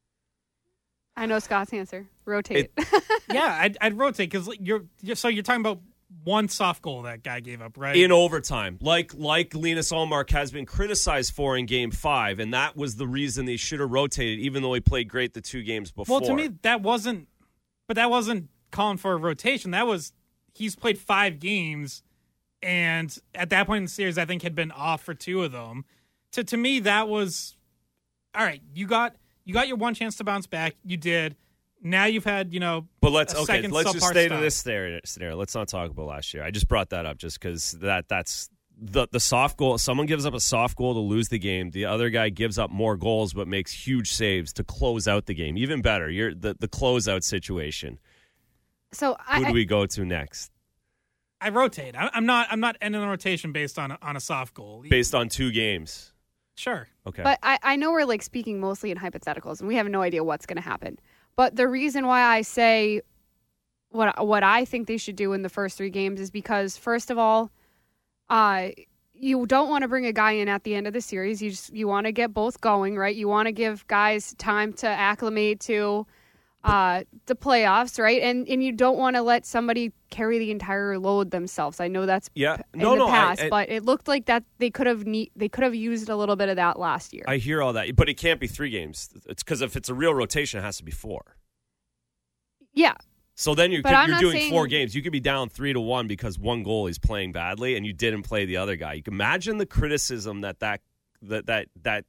I know Scott's answer. Rotate. yeah, I'd, I'd rotate because you're, you're so you're talking about one soft goal that guy gave up, right? In overtime, like like Linus Ullmark has been criticized for in Game Five, and that was the reason they should have rotated, even though he played great the two games before. Well, to me, that wasn't, but that wasn't calling for a rotation. That was he's played five games, and at that point in the series, I think had been off for two of them. To to me, that was all right. You got you got your one chance to bounce back. You did. Now you've had, you know, but let's a okay. second Let's just subpar stay start. to this scenario. Let's not talk about last year. I just brought that up just because that that's the the soft goal. Someone gives up a soft goal to lose the game. The other guy gives up more goals but makes huge saves to close out the game. Even better, you're the the closeout situation. So who I, do we go to next? I rotate. I, I'm not. I'm not ending the rotation based on a, on a soft goal. Based on two games. Sure. Okay. But I, I know we're like speaking mostly in hypotheticals, and we have no idea what's going to happen. But the reason why I say what what I think they should do in the first three games is because, first of all, uh, you don't want to bring a guy in at the end of the series. You just you want to get both going, right? You want to give guys time to acclimate to uh, the playoffs, right? And and you don't want to let somebody carry the entire load themselves. I know that's yeah, in no, the no, past, I, I, but it looked like that they could have ne- they could have used a little bit of that last year. I hear all that, but it can't be three games. It's because if it's a real rotation, it has to be four. Yeah. So then you're, But I'm you're not doing saying- four games. You could be down three to one because one goalie's playing badly and you didn't play the other guy. You can imagine the criticism that that that that, that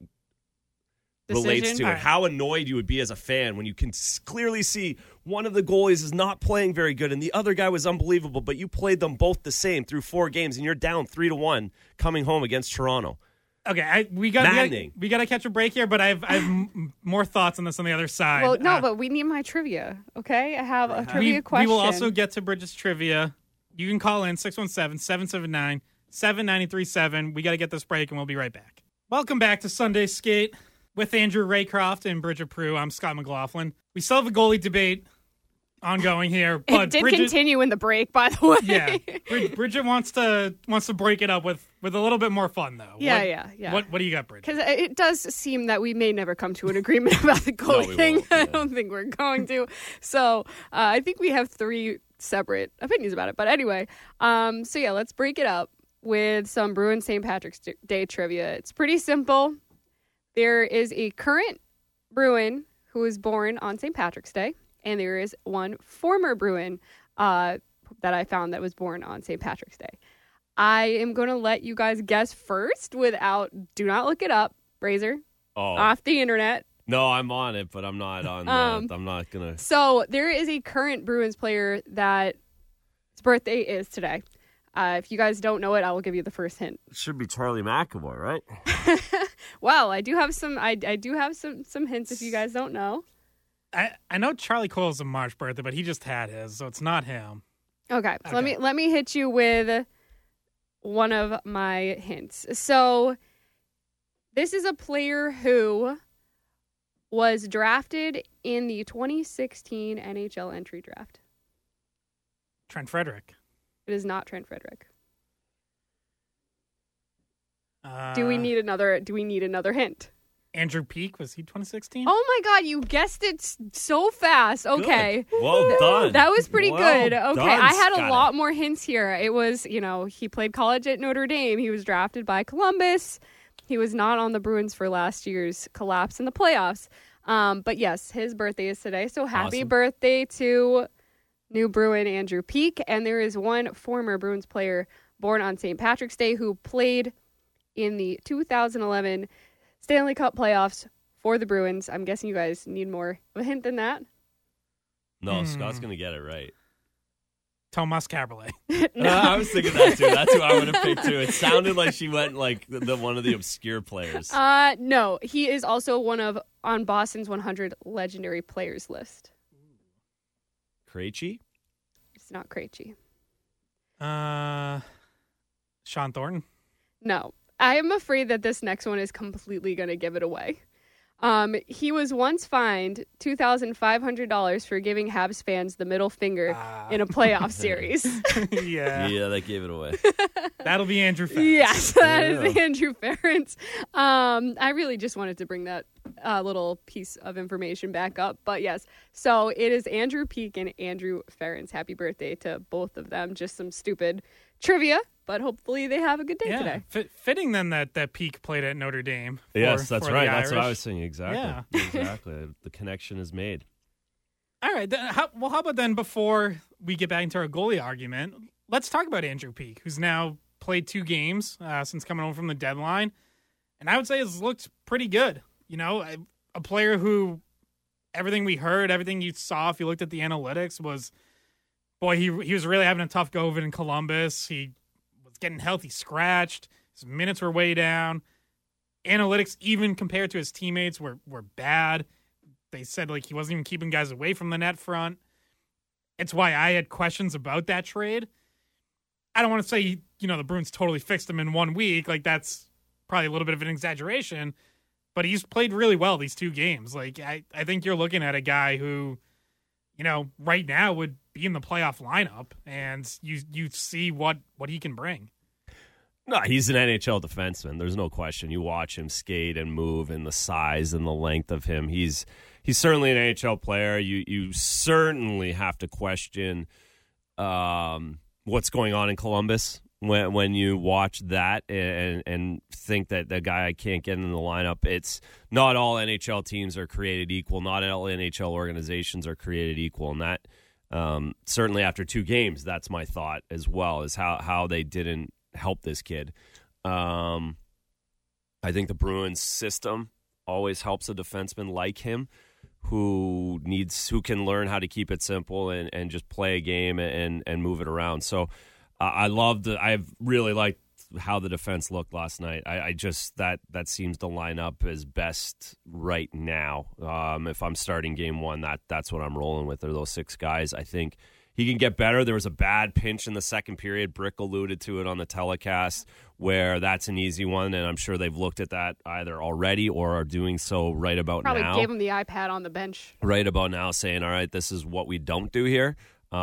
relates Decision? to, and how annoyed you would be as a fan when you can s- clearly see one of the goalies is not playing very good and the other guy was unbelievable, but you played them both the same through four games and you're down three to one coming home against Toronto. Okay, I, we got we Maddening. got we got to catch a break here, but I have I have m- more thoughts on this on the other side. Well, no, Uh, but we need my trivia, okay? I have a trivia we, question. we will also get to Bridget's trivia. You can call in six one seven, seven seven nine, seven nine three seven. We got to get this break, and we'll be right back. Welcome back to Sunday Skate with Andrew Raycroft and Bridget Prue. I'm Scott McLaughlin. We still have a goalie debate ongoing here, but it did Bridget, continue in the break, by the way. yeah, Brid- Bridget wants to wants to break it up with, with a little bit more fun, though. Yeah, what, yeah, yeah. What What do you got, Bridget? Because it does seem that we may never come to an agreement about the goalie we thing. won't, I yeah. don't think we're going to. So uh, I think we have three separate opinions about it. But anyway, um, so yeah, let's break it up with some Bruins Saint Patrick's Day trivia. It's pretty simple. There is a current Bruin who was born on Saint Patrick's Day, and there is one former Bruin uh, that I found that was born on Saint Patrick's Day. I am going to let you guys guess first without, do not look it up, Razor, Oh. off the internet. No, I'm on it, but I'm not on Um, the, I'm not going to. So there is a current Bruins player that his birthday is today. Uh, if you guys don't know it, I will give you the first hint. It should be Charlie McAvoy, right? Well, I do have some. I, I do have some some hints if you guys don't know. I, I know Charlie Coyle's a March birthday, but he just had his, so it's not him. Okay, so let Okay. me let me hit you with one of my hints. So this is a player who was drafted in the twenty sixteen N H L entry draft. Trent Frederick. It is not Trent Frederick. Uh, Do we need another? Do we need another hint? Andrew Peak? Was he twenty sixteen? Oh my God! You guessed it s- so fast. Okay. Good. Well done. That was pretty Well good. Okay, done, I had a Scotty. lot more hints here. It was, you know, he played college at Notre Dame. He was drafted by Columbus. He was not on the Bruins for last year's collapse in the playoffs. Um, but yes, his birthday is today. So happy Awesome. birthday to new Bruin Andrew Peak. And there is one former Bruins player born on Saint Patrick's Day who played in the two thousand eleven Stanley Cup playoffs for the Bruins. I'm guessing you guys need more of a hint than that. No, Hmm. Scott's going to get it right. Thomas Caberlet. Uh, I was thinking that too. That's who I would have picked too. It sounded like she went like the, the one of the obscure players. Uh, no, he is also one of on Boston's one hundred legendary players list. Krejci? It's not Krejci. Uh, Sean Thornton. No, I am afraid that this next one is completely going to give it away. Um, he was once fined two thousand five hundred dollars for giving Habs fans the middle finger Ah. in a playoff series. yeah. Yeah, that gave it away. That'll be Andrew Ferris. Yes, that is Yeah. Andrew Ferentz. Um, I really just wanted to bring that uh, little piece of information back up. But yes, so it is Andrew Peak and Andrew Ferentz. Happy birthday to both of them. Just some stupid trivia, but hopefully they have a good day Yeah. today. Fit, fitting then that, that Peak played at Notre Dame. For, Yes, that's for right. the That's what I Irish. was saying. Exactly. Yeah. Exactly. The connection is made. All right. Then, how, well, how about then before we get back into our goalie argument, let's talk about Andrew Peak, who's now played two games uh, since coming home from the deadline. And I would say has looked pretty good. You know, a, a player who everything we heard, everything you saw, if you looked at the analytics, was, boy, he he was really having a tough go of it in Columbus. He was getting healthy scratched. His minutes were way down. Analytics, even compared to his teammates, were were bad. They said like he wasn't even keeping guys away from the net front. It's why I had questions about that trade. I don't want to say, you know, the Bruins totally fixed him in one week. Like, that's probably a little bit of an exaggeration. But he's played really well these two games. Like, I, I think you're looking at a guy who, you know, right now would be in the playoff lineup, and you you see what, what he can bring. No, he's an N H L defenseman. There's no question. You watch him skate and move, and the size and the length of him. He's he's certainly an N H L player. You you certainly have to question um, what's going on in Columbus when when you watch that and and think that the guy can't get in the lineup. It's not all N H L teams are created equal. Not all N H L organizations are created equal, and that um, certainly after two games, that's my thought as well, is how how they didn't help this kid. Um, I think the Bruins system always helps a defenseman like him who needs who can learn how to keep it simple and, and just play a game and and move it around. So uh, I loved I've really liked how the defense looked last night. I, I just that that seems to line up as best right now. Um, if I'm starting game one, that that's what I'm rolling with. Are those six guys? I think he can get better. There was a bad pinch in the second period. Brick alluded to it on the telecast, where that's an easy one, and I'm sure they've looked at that either already or are doing so right about Probably now. Probably gave him the iPad on the bench. Right about now, saying, all right, this is what we don't do here.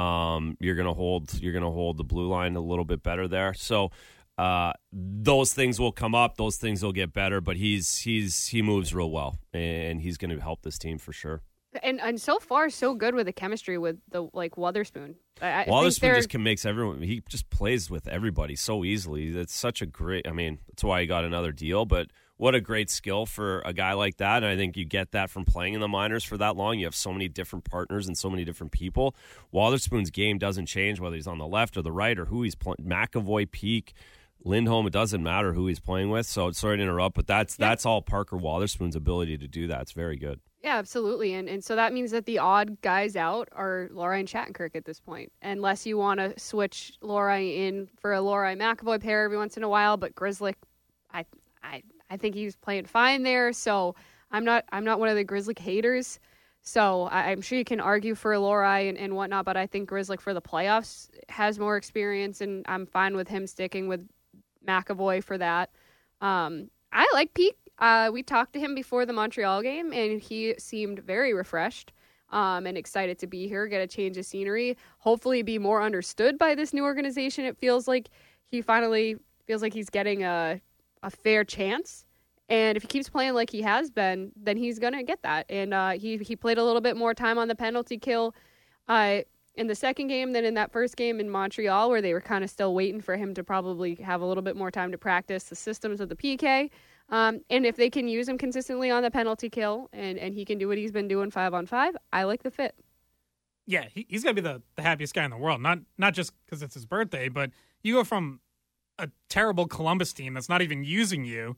Um, you're gonna hold you're gonna hold the blue line a little bit better there. So uh, those things will come up, those things will get better, but he's he's he moves real well, and he's gonna help this team for sure. And and so far, so good with the chemistry with the like Wotherspoon. I, I Wotherspoon just can makes everyone. He just plays with everybody so easily. It's such a great. I mean, that's why he got another deal. But what a great skill for a guy like that. And I think you get that from playing in the minors for that long. You have so many different partners and so many different people. Wotherspoon's game doesn't change whether he's on the left or the right or who he's playing. McAvoy, Peak, Lindholm. It doesn't matter who he's playing with. So sorry to interrupt, but that's yeah. that's all Parker Wotherspoon's ability to do that. It's very good. Yeah, absolutely. And and so that means that the odd guys out are Lohrei and Shattenkirk at this point. Unless you want to switch Lohrei in for a Lohrei McAvoy pair every once in a while, but Grzelcyk, I I I think he's playing fine there. So I'm not I'm not one of the Grzelcyk haters. So I, I'm sure you can argue for Lohrei and, and whatnot, but I think Grzelcyk for the playoffs has more experience, and I'm fine with him sticking with McAvoy for that. Um, I like Peak. Uh, we talked to him before the Montreal game, and he seemed very refreshed um, and excited to be here, get a change of scenery, hopefully be more understood by this new organization. It feels like he finally feels like he's getting a, a fair chance. And if he keeps playing like he has been, then he's going to get that. And uh, he, he played a little bit more time on the penalty kill uh, in the second game than in that first game in Montreal, where they were kind of still waiting for him to probably have a little bit more time to practice the systems of the P K. Um, and if they can use him consistently on the penalty kill and, and he can do what he's been doing five on five, I like the fit. Yeah, he, he's going to be the, the happiest guy in the world. Not not just because it's his birthday, but you go from a terrible Columbus team that's not even using you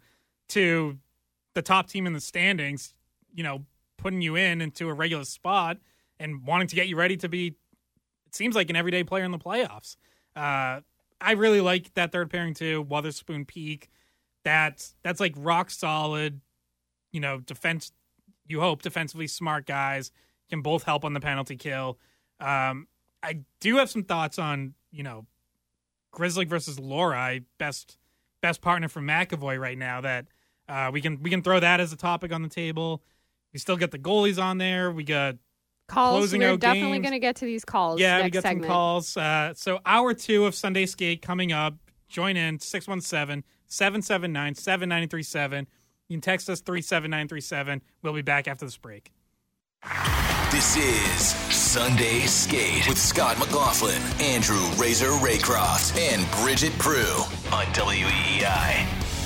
to the top team in the standings, you know, putting you in into a regular spot and wanting to get you ready to be, it seems like, an everyday player in the playoffs. Uh, I really like that third pairing too, Wotherspoon, Peak. That's that's like rock solid, you know, defense. You hope defensively smart guys can both help on the penalty kill. Um, I do have some thoughts on, you know, Grzelcyk versus Lohrei, best best partner for McAvoy right now. That uh, we can we can throw that as a topic on the table. We still get the goalies on there. We got calls. Closing We're out definitely games. going to get to these calls. Yeah, next we got segment. some calls. Uh, so hour two of Sunday Skate coming up. Join in six one seven, seven seven nine, seven nine three seven. You can text us three seven nine three seven. We'll be back after this break. This is Sunday Skate with Scott McLaughlin, Andrew Razor Raycroft, and Bridget Prue on W E E I.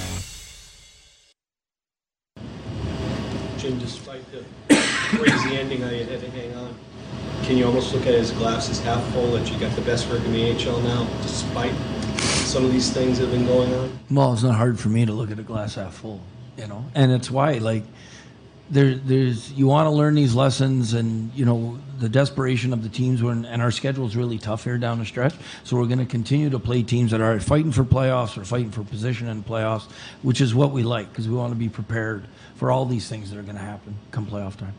Jim, despite the crazy ending how you had to hang on, can you almost look at it as glass as half full that you got the best record in the A H L now, despite some of these things that have been going on? Well, it's not hard for me to look at a glass half full, you know, and it's why, like, there, there's you want to learn these lessons, and you know the desperation of the teams. When and our schedule is really tough here down the stretch, so we're going to continue to play teams that are fighting for playoffs or fighting for position in playoffs, which is what we like because we want to be prepared for all these things that are going to happen come playoff time.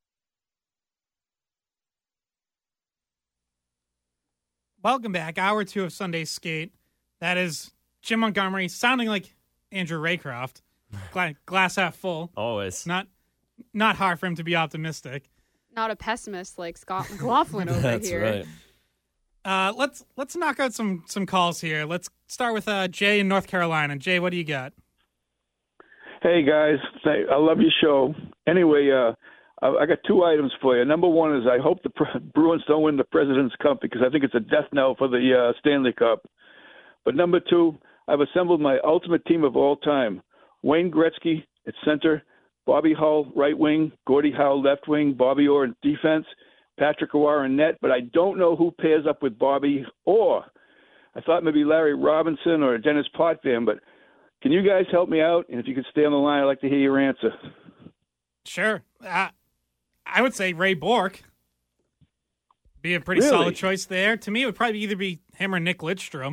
Welcome back. Hour two of Sunday Skate. That is Jim Montgomery sounding like Andrew Raycroft. Gla- glass half full. Always. Not not hard for him to be optimistic. Not a pessimist like Scott McLaughlin over That's here. right. Uh, let's let's knock out some some calls here. Let's start with uh, Jay in North Carolina. Jay, what do you got? Hey guys, I love your show. Anyway, uh, I got two items for you. Number one is I hope the Bruins don't win the President's Cup because I think it's a death knell for the uh, Stanley Cup. But number two, I've assembled my ultimate team of all time. Wayne Gretzky at center, Bobby Hull right wing, Gordie Howe left wing, Bobby Orr in defense, Patrick Roy in net. But I don't know who pairs up with Bobby Orr. I thought maybe Larry Robinson or Dennis Potvin, but can you guys help me out? And if you could stay on the line, I'd like to hear your answer. Sure. Uh, I would say Ray Bourque. Be a pretty Really? solid choice there. To me, it would probably either be him or Nick Lidstrom.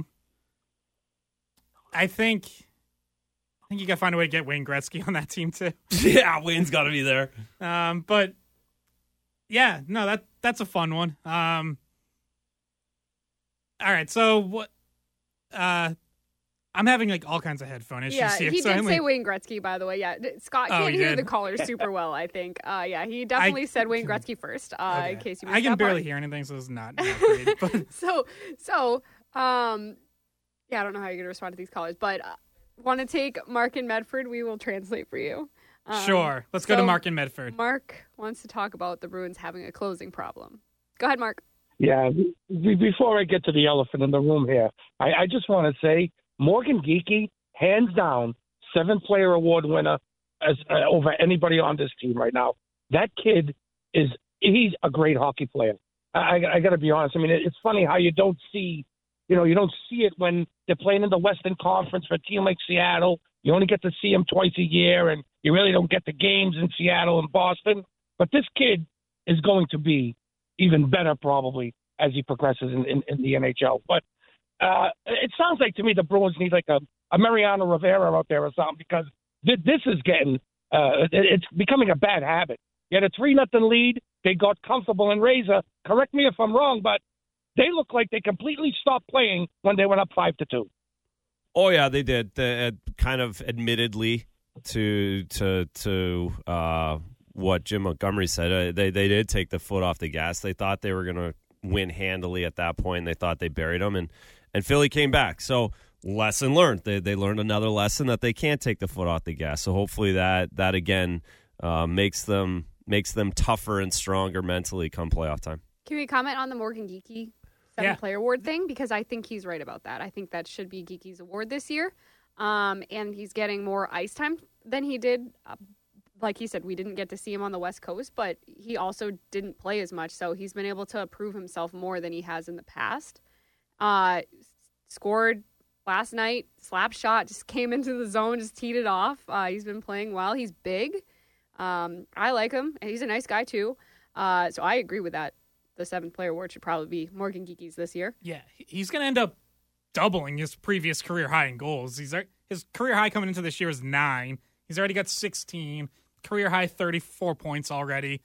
I think I think you got to find a way to get Wayne Gretzky on that team, too. Yeah, Wayne's got to be there. Um, but, yeah, no, that that's a fun one. Um, all right, so what? Uh, I'm having like all kinds of headphone issues Yeah, here. he so did I'm say like, Wayne Gretzky, by the way. Yeah, Scott Oh, can't he hear did? the callers super well, I think. Uh, yeah, he definitely I- said Wayne Gretzky first, uh, okay. in case you missed I can that barely part. hear anything, so it's not, not great. But So, so, um, yeah, I don't know how you're going to respond to these callers, but uh, want to take Mark in Medford? We will translate for you. Um, sure, let's go to so Mark in Medford. Mark wants to talk about the Bruins having a closing problem. Go ahead, Mark. Yeah, be- before I get to the elephant in the room here, I, I just want to say Morgan Geekie, hands down, seven-player award winner as uh, over anybody on this team right now. That kid is he's a great hockey player. I, I, I got to be honest. I mean, it, it's funny how you don't see, you know, you don't see it when they're playing in the Western Conference for a team like Seattle. You only get to see them twice a year, and you really don't get the games in Seattle and Boston. But this kid is going to be even better probably as he progresses in, in, in the N H L. But uh, it sounds like to me the Bruins need like a, a Mariano Rivera out there or something because th- this is getting uh, it, it's becoming a bad habit. You had a three nothing lead. They got comfortable in Razor. Correct me if I'm wrong, but they look like they completely stopped playing when they went up five to two. Oh yeah, they did. They, uh, kind of admittedly to to to uh, what Jim Montgomery said, uh, they they did take the foot off the gas. They thought they were going to win handily at that point. They thought they buried them, and and Philly came back. So lesson learned. They they learned another lesson that they can't take the foot off the gas. So hopefully that that again uh, makes them makes them tougher and stronger mentally come playoff time. Can we comment on the Morgan Geekie seven Yeah. player award thing? Because I think he's right about that. I think that should be Geekie's award this year. Um, and he's getting more ice time than he did. Uh, like he said, we didn't get to see him on the West Coast, but he also didn't play as much. So he's been able to prove himself more than he has in the past. Uh, scored last night, slap shot, just came into the zone, just teed it off. Uh, he's been playing well. He's big. Um, I like him. And he's a nice guy too. Uh, so I agree with that. The seventh player award should probably be Morgan Geekie's this year. Yeah, he's going to end up doubling his previous career high in goals. He's his career high coming into this year is nine. He's already got sixteen. Career high thirty-four points already.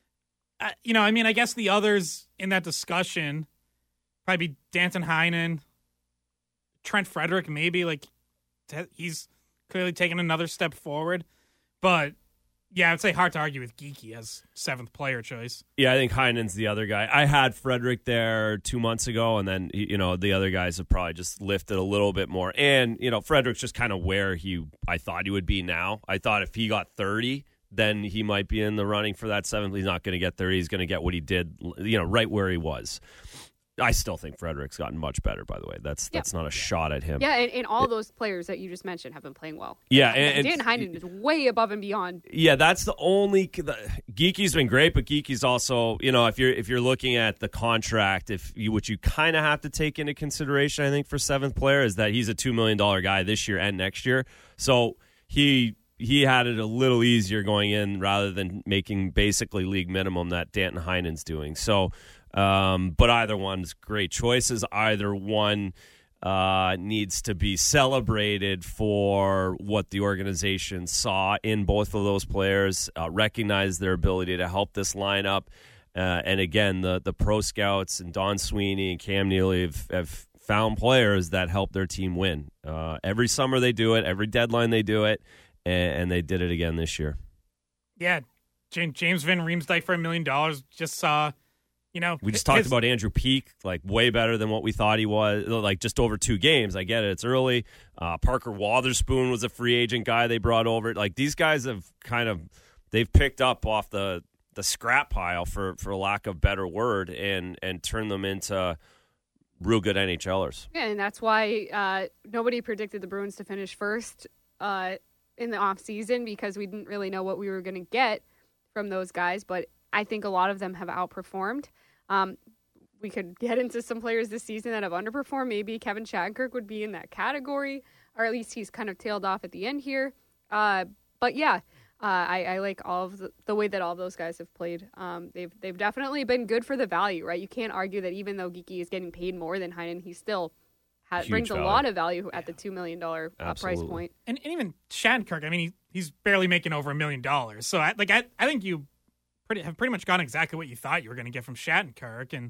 Uh, you know, I mean, I guess the others in that discussion probably be Danton Heinen, Trent Frederick, maybe. Like t- he's clearly taken another step forward, but. Yeah, I'd say hard to argue with Geekie as seventh player choice. Yeah, I think Heinen's the other guy. I had Frederick there two months ago, and then, you know, the other guys have probably just lifted a little bit more. And, you know, Frederick's just kind of where he I thought he would be now. I thought if he got thirty, then he might be in the running for that seventh. He's not going to get thirty. He's going to get what he did, you know, right where he was. I still think Frederick's gotten much better, by the way. That's Yeah. that's not a shot at him. Yeah, and, and all those players that you just mentioned have been playing well. Yeah, and, and- Dan Heinen is way above and beyond. Yeah, that's the only the, Geekie's been great, but Geekie's also, you know, if you're if you're looking at the contract, if you what you kind of have to take into consideration, I think, for seventh player is that he's a two million dollar guy this year and next year. So he he had it a little easier going in rather than making basically league minimum that Danton Heinen's doing. So, um, but either one's great choices. Either one uh, needs to be celebrated for what the organization saw in both of those players, uh, recognize their ability to help this lineup. Uh, and again, the the pro scouts and Don Sweeney and Cam Neely have, have found players that help their team win. Uh, every summer they do it. Every deadline they do it. And, and they did it again this year. Yeah. James Van Riemsdyk for a million dollars. Just saw, you know. We just talked his, about Andrew Peeke, like way better than what we thought he was. Like just over two games. I get it. It's early. Uh, Parker Wotherspoon was a free agent guy they brought over. Like these guys have kind of, they've picked up off the, the scrap pile, for, for lack of better word, and, and turned them into real good NHLers. Yeah, and that's why uh, nobody predicted the Bruins to finish first uh, in the offseason, because we didn't really know what we were going to get from those guys. But I think a lot of them have outperformed. Um, we could get into some players this season that have underperformed. Maybe Kevin Shattenkirk would be in that category, or at least he's kind of tailed off at the end here. Uh, but yeah, uh, I, I like all of the, the way that all of those guys have played. Um, they've they've definitely been good for the value, right? You can't argue that even though Geekie is getting paid more than Heinen, he still has, brings value. a lot of value at the two million dollars uh, price point. And, and even Shattenkirk, I mean, he, he's barely making over a million dollars. So I, like I, I think you pretty have pretty much gotten exactly what you thought you were going to get from Shattenkirk. And,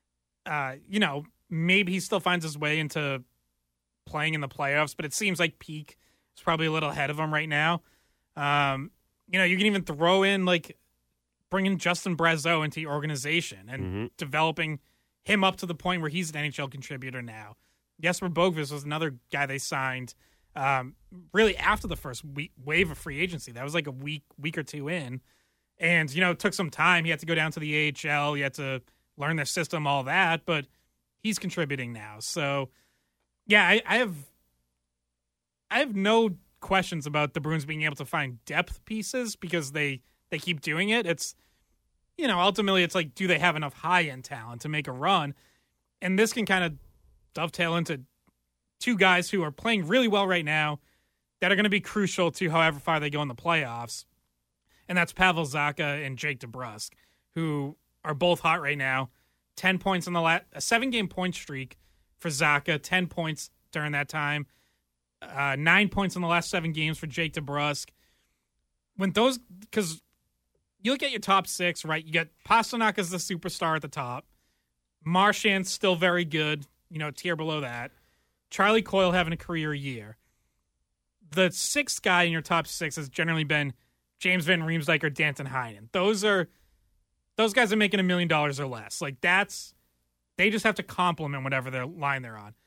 uh, you know, maybe he still finds his way into playing in the playoffs, but it seems like Peake is probably a little ahead of him right now. Um, you know, you can even throw in, like, bringing Justin Brazeau into your organization and mm-hmm. developing him up to the point where he's an N H L contributor now. Jesper Boqvist was another guy they signed um, really after the first week, wave of free agency. That was like a week, week or two in. And, you know, it took some time. He had to go down to the A H L. He had to learn their system, all that. But he's contributing now. So, yeah, I, I have I have no questions about the Bruins being able to find depth pieces because they, they keep doing it. It's, you know, ultimately it's like, do they have enough high-end talent to make a run? And this can kind of dovetail into two guys who are playing really well right now that are going to be crucial to however far they go in the playoffs. And that's Pavel Zacha and Jake DeBrusk, who are both hot right now. Ten points in the last, a seven-game point streak for Zacha, ten points during that time. Uh, nine points in the last seven games for Jake DeBrusk. When those, because you look at your top six, right? You got Pastrnak as the superstar at the top. Marchand's still very good, you know, tier below that. Charlie Coyle having a career year. The sixth guy in your top six has generally been James Van Riemsdyk or Danton Heinen. Those are those guys are making a million dollars or less. Like that's they just have to complement whatever their line they're on.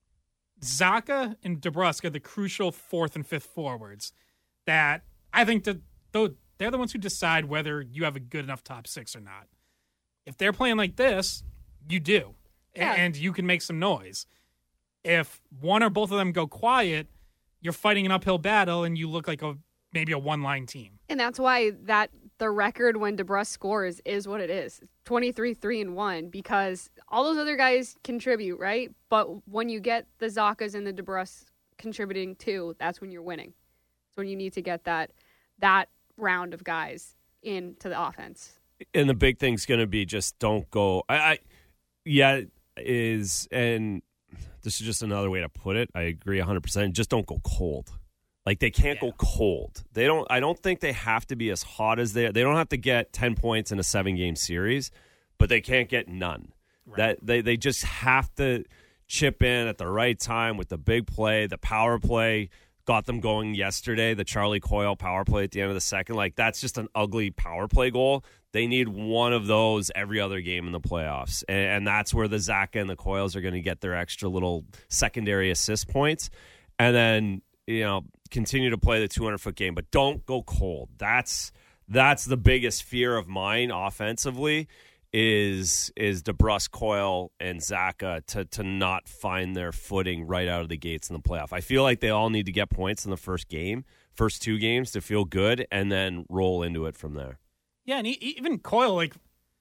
Zacha and DeBrusk are the crucial fourth and fifth forwards that I think that they're the ones who decide whether you have a good enough top six or not. If they're playing like this, you do. Yeah. And you can make some noise. If one or both of them go quiet, you're fighting an uphill battle and you look like a maybe a one-line team. And that's why that the record when DeBrusk scores is what it is. twenty-three three and one, because all those other guys contribute, right? But when you get the Zachas and the DeBrusk contributing too, that's when you're winning. It's when you need to get that that round of guys into the offense. And the big thing's going to be just don't go I, I yeah is and this is just another way to put it. I agree one hundred percent. Just don't go cold. Like they can't yeah. go cold. They don't. I don't think they have to be as hot as they. They don't have to get ten points in a seven game series, but they can't get none. Right. That they they just have to chip in at the right time with the big play. The power play got them going yesterday. The Charlie Coyle power play at the end of the second. Like that's just an ugly power play goal. They need one of those every other game in the playoffs, and, and that's where the Zacha and the Coyles are going to get their extra little secondary assist points, and then you know. Continue to play the two hundred foot game, but don't go cold. That's that's the biggest fear of mine offensively is is DeBrusk, Coyle, and Zacha to to not find their footing right out of the gates in the playoff. I feel like they all need to get points in the first game, first two games to feel good, and then roll into it from there. Yeah, and he, even Coyle, like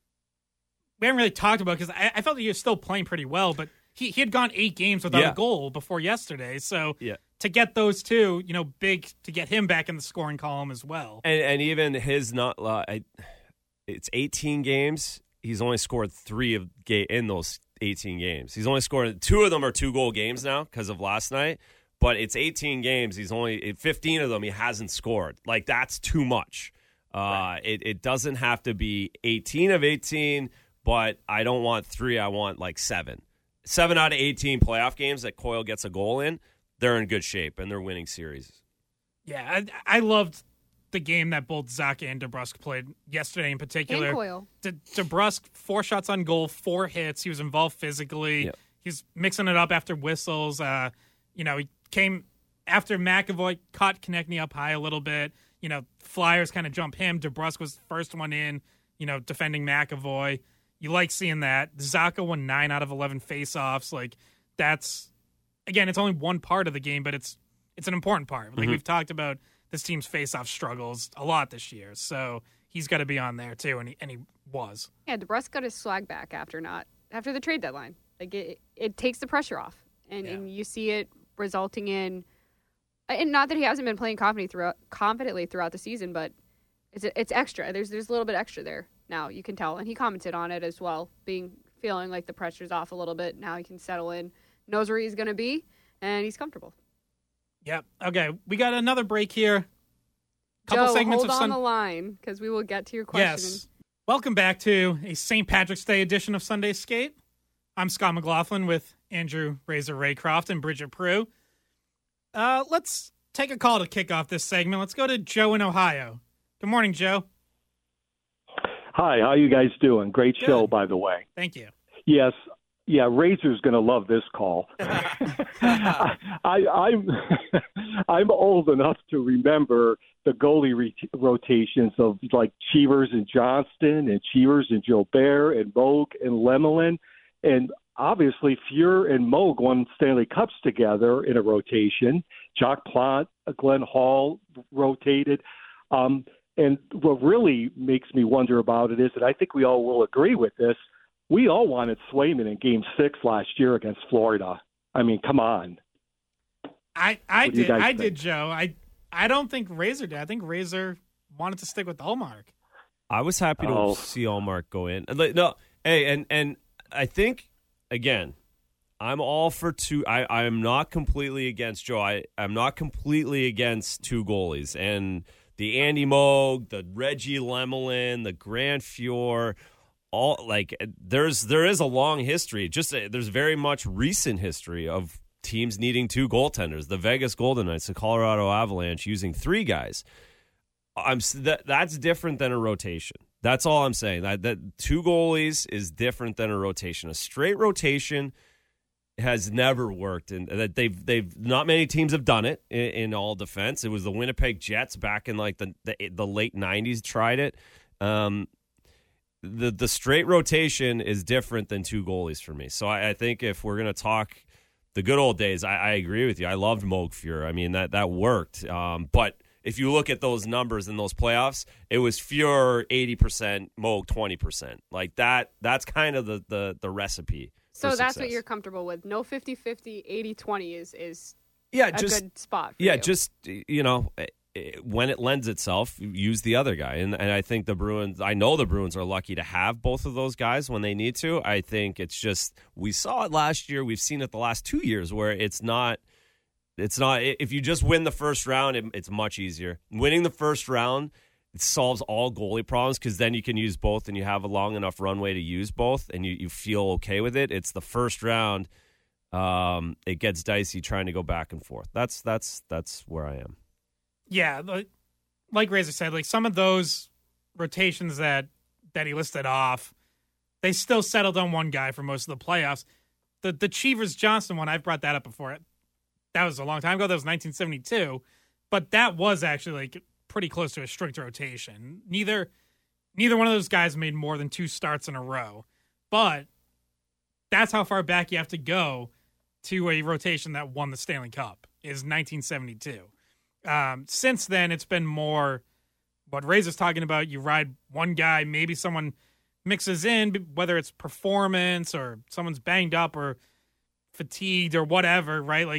we haven't really talked about because I, I felt that he was still playing pretty well, but he, he had gone eight games without yeah. a goal before yesterday, so yeah. to get those two, you know, big to get him back in the scoring column as well. And, and even his not, uh, I, it's eighteen games. He's only scored three of ga- in those eighteen games. He's only scored two of them are two goal games now because of last night. But it's eighteen games. He's only fifteen of them. He hasn't scored. Like that's too much. Uh, right. it, it doesn't have to be eighteen of eighteen, but I don't want three. I want like seven. Seven out of eighteen playoff games that Coyle gets a goal in, they're in good shape and they're winning series. Yeah, I, I loved the game that both Zach and DeBrusk played yesterday in particular. And Coyle. De, DeBrusk, four shots on goal, four hits. He was involved physically. Yep. He's mixing it up after whistles. Uh, you know, he came after McAvoy, caught Konechny up high a little bit. You know, Flyers kind of jump him. DeBrusk was the first one in, you know, defending McAvoy. You like seeing that. Zacha won nine out of eleven faceoffs. Like, that's, again, it's only one part of the game, but it's it's an important part. Like, mm-hmm. we've talked about this team's faceoff struggles a lot this year. So he's got to be on there, too, and he, and he was. Yeah, DeBrusk got his swag back after not after the trade deadline. Like, it, it takes the pressure off, and, yeah. and you see it resulting in, and not that he hasn't been playing confidently throughout, confidently throughout the season, but it's it's extra. There's there's a little bit extra there now. You can tell, and he commented on it as well, being feeling like the pressure's off a little bit. Now he can settle in, knows where he's going to be, and he's comfortable. Yep. Okay, we got another break here. Couple Joe, segments hold of on Sun- the line because we will get to your question. Yes. Welcome back to a Saint Patrick's Day edition of Sunday Skate. I'm Scott McLaughlin with Andrew Razor Raycroft and Bridget Prue. Uh, let's take a call to kick off this segment. Let's go to Joe in Ohio. Good morning, Joe. Hi, how you guys doing? Great Good. show, by the way. Thank you. Yes, yeah, Razor's going to love this call. I, I, I'm I'm old enough to remember the goalie re- rotations of like Cheevers and Johnston and Cheevers and Jobert and Moog and Lemelin. And obviously, Fuhr and Moog won Stanley Cups together in a rotation. Jacques Plante, Glenn Hall rotated. Um, and what really makes me wonder about it is, and I think we all will agree with this, we all wanted Swayman in Game Six last year against Florida. I mean, come on. I, I do did. I think? did, Joe. I I don't think Razor did. I think Razor wanted to stick with Ullmark. I was happy to Oh. see Ullmark go in. Like, no, hey, and and I think again, I'm all for two. I I am not completely against Joe. I I'm not completely against two goalies and the Andy Moog, the Reggie Lemelin, the Grant Fuhr. All like there's there is a long history. Just uh, there's very much recent history of teams needing two goaltenders. The Vegas Golden Knights, the Colorado Avalanche using three guys. I'm that that's different than a rotation. That's all I'm saying. That that two goalies is different than a rotation. A straight rotation has never worked, and that they've they've not many teams have done it in, in all defense. It was the Winnipeg Jets back in like the the, the late nineties tried it. Um, The the straight rotation is different than two goalies for me. So I, I think if we're going to talk the good old days, I, I agree with you. I loved Moog Fuhr. I mean, that, that worked. Um, but if you look at those numbers in those playoffs, it was Fuhr eighty percent, Moog twenty percent. Like that, that's kind of the, the, the recipe. So for that's success. what you're comfortable with. No fifty-fifty, eighty-twenty is, is yeah, a just, good spot for Yeah, you. just, you know, when it lends itself, use the other guy. And and I think the Bruins, I know the Bruins are lucky to have both of those guys when they need to. I think it's just, we saw it last year. We've seen it the last two years where it's not, it's not, if you just win the first round, it, it's much easier. Winning the first round, it solves all goalie problems because then you can use both and you have a long enough runway to use both and you, you feel okay with it. It's the first round. Um, it gets dicey trying to go back and forth. That's, that's, that's where I am. Yeah, like, like Razor said, like some of those rotations that that he listed off, they still settled on one guy for most of the playoffs. The the Cheevers Johnston one, I've brought that up before. That was a long time ago. That was nineteen seventy-two, but that was actually like pretty close to a strict rotation. Neither neither one of those guys made more than two starts in a row, but that's how far back you have to go to a rotation that won the Stanley Cup is nineteen seventy-two. Um, since then, it's been more what Razor's talking about. You ride one guy, maybe someone mixes in, whether it's performance or someone's banged up or fatigued or whatever, right? Like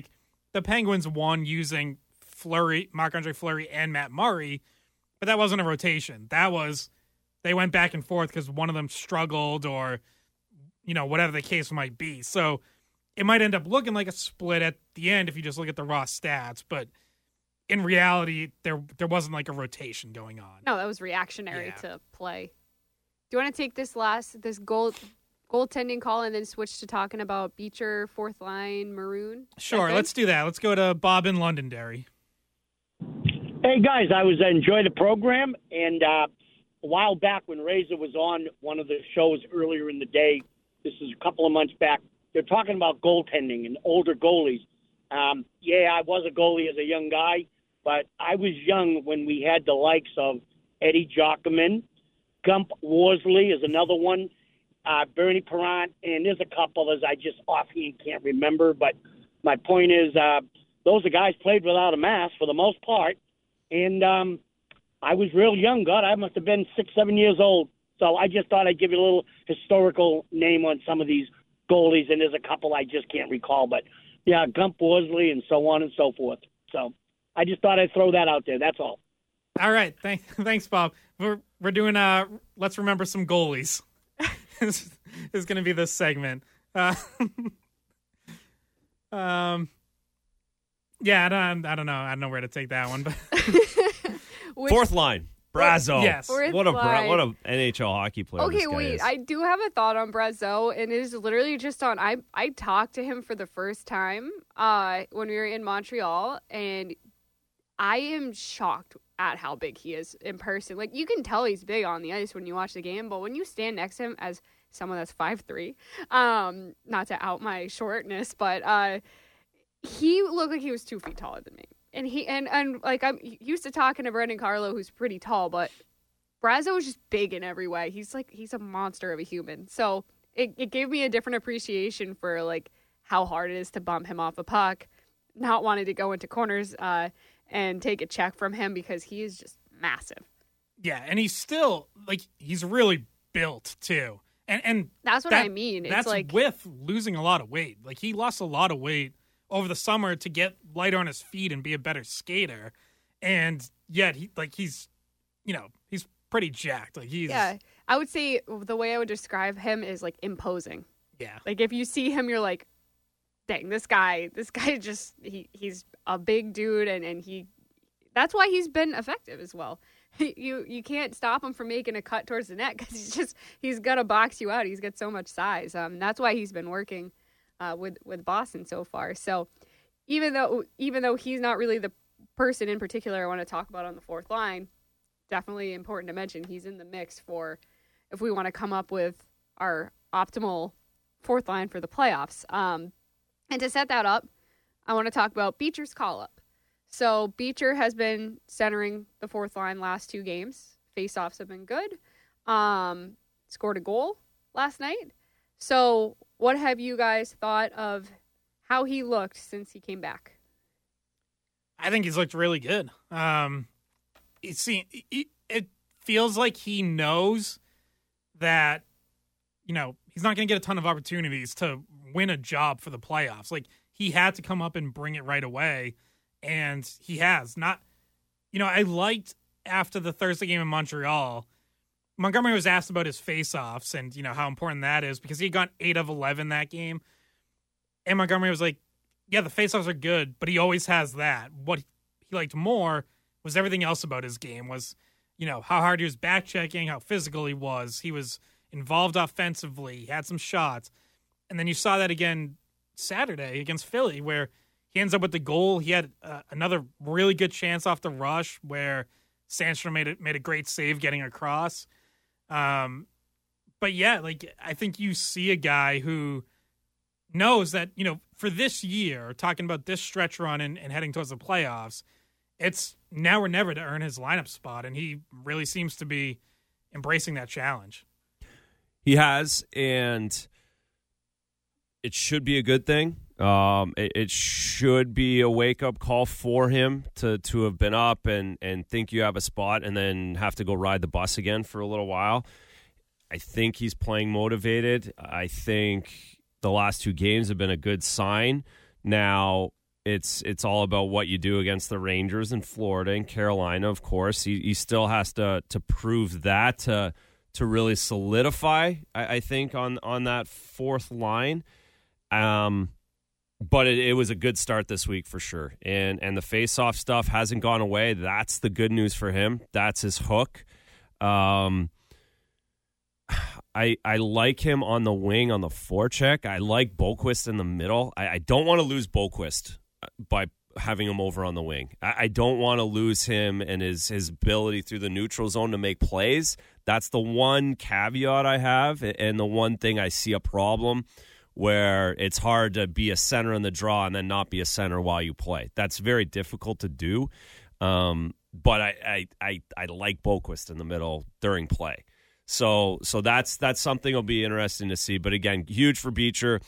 the Penguins won using Fleury, Marc-Andre Fleury, and Matt Murray, but that wasn't a rotation. That was they went back and forth because one of them struggled or, you know, whatever the case might be. So it might end up looking like a split at the end if you just look at the raw stats, but in reality, there there wasn't like a rotation going on. No, that was reactionary Yeah. to play. Do you want to take this last this goal goaltending call and then switch to talking about Beecher, fourth line, Maroon? Sure, let's do that. Let's go to Bob in Londonderry. Hey, guys, I was enjoying the program, and uh, a while back when Razor was on one of the shows earlier in the day, this is a couple of months back, they're talking about goaltending and older goalies. Um, yeah, I was a goalie as a young guy, but I was young when we had the likes of Eddie Jockman, Gump Worsley is another one, uh, Bernie Perrant, and there's a couple others I just offhand can't remember. But my point is, uh, those are guys played without a mask for the most part. And um, I was real young, God, I must have been six, seven years old. So I just thought I'd give you a little historical name on some of these goalies, and there's a couple I just can't recall. But, yeah, Gump Worsley and so on and so forth. So I just thought I'd throw that out there. That's all. All right, thanks, thanks, Bob. We're we're doing uh, let's remember some goalies. This is going to be this segment. Uh, um, yeah, I don't, I don't know, I don't know where to take that one, but Fourth line, Brazeau. Yes, Fourth what a line. what a N H L hockey player. Okay, this guy wait. is. I do have a thought on Brazeau, and it is literally just on. I I talked to him for the first time uh, when we were in Montreal, and I am shocked at how big he is in person. Like, you can tell he's big on the ice when you watch the game, but when you stand next to him as someone that's five three, um, not to out my shortness, but uh, he looked like he was two feet taller than me. And he and, and like I'm used to talking to Brendan Carlo, who's pretty tall, but Brazeau is just big in every way. He's like he's a monster of a human. So it, it gave me a different appreciation for like how hard it is to bump him off a puck, not wanting to go into corners uh, and take a check from him because he is just massive. yeah, and he's still like he's really built too, and and That's what that- I mean. It's that's like with losing a lot of weight. Like he lost a lot of weight over the summer to get lighter on his feet and be a better skater, and yet he like he's you know he's pretty jacked. Like he's yeah, I would say the way I would describe him is like imposing. yeah. Like if you see him, you're like, dang, this guy, this guy just he he's a big dude, and, and he that's why he's been effective as well. You you can't stop him from making a cut towards the net because he's just he's gonna box you out. He's got so much size. Um, that's why he's been working uh, with with Boston so far. So even though even though he's not really the person in particular I want to talk about on the fourth line, definitely important to mention he's in the mix for if we want to come up with our optimal fourth line for the playoffs. Um, and to set that up, I want to talk about Beecher's call-up. So Beecher has been centering the fourth line last two games. Face-offs have been good. Um, scored a goal last night. So what have you guys thought of how he looked since he came back? I think he's looked really good. Um, it, see, it, it feels like he knows that, you know, he's not going to get a ton of opportunities to win a job for the playoffs. Like, he had to come up and bring it right away, and he has. Not, you know, I liked after the Thursday game in Montreal, Montgomery was asked about his face-offs and, you know, how important that is because he had gone eight of eleven that game. And Montgomery was like, yeah, the face-offs are good, but he always has that. What he liked more was everything else about his game was, you know, how hard he was back-checking, how physical he was. He was involved offensively. He had some shots. And then you saw that again Saturday against Philly where he ends up with the goal. He had uh, another really good chance off the rush where Sandstrom made it, made a great save getting across. Um, but, yeah, like I think you see a guy who knows that, you know, for this year, talking about this stretch run and, and heading towards the playoffs, it's now or never to earn his lineup spot, and he really seems to be embracing that challenge. He has, and it should be a good thing. Um, it, it should be a wake-up call for him to to have been up and, and think you have a spot and then have to go ride the bus again for a little while. I think he's playing motivated. I think the last two games have been a good sign. Now, It's it's all about what you do against the Rangers in Florida and Carolina, of course. He, he still has to to prove that to to really solidify, I, I think, on, on that fourth line. Um, but it, it was a good start this week for sure. And and the face-off stuff hasn't gone away. That's the good news for him. That's his hook. Um, I I like him on the wing on the forecheck. I like Boquist in the middle. I, I don't want to lose Boquist by having him over on the wing. I, I don't want to lose him and his, his ability through the neutral zone to make plays. That's the one caveat I have, and the one thing I see a problem where it's hard to be a center in the draw and then not be a center while you play. That's very difficult to do. Um, but I, I, I, I like Boquist in the middle during play. So so that's that's something will be interesting to see. But again, huge for Beecher.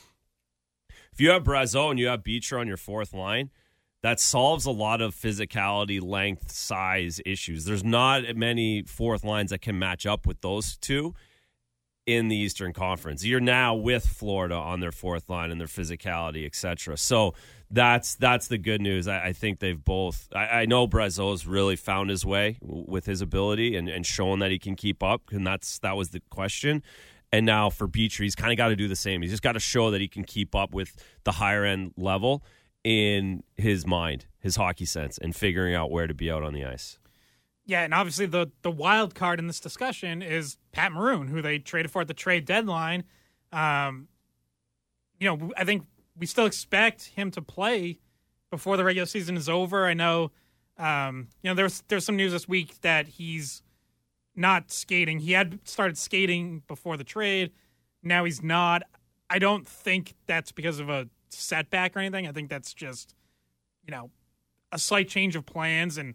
If you have Brazeau and you have Beecher on your fourth line, that solves a lot of physicality, length, size issues. There's not many fourth lines that can match up with those two in the Eastern Conference. You're now with Florida on their fourth line and their physicality, et cetera. So that's that's the good news. I, I think they've both. I, I know Brazeau's really found his way with his ability and, and shown that he can keep up, and that's that was the question. And now for Beecher, he's kind of got to do the same. He's just got to show that he can keep up with the higher end level in his mind, his hockey sense, and figuring out where to be out on the ice. Yeah, and obviously the the wild card in this discussion is Pat Maroon, who they traded for at the trade deadline. Um, you know, I think we still expect him to play before the regular season is over. I know, um, you know, there's there's some news this week that he's not skating. He had started skating before the trade. Now he's not. I don't think that's because of a setback or anything. I think that's just, you know, a slight change of plans, and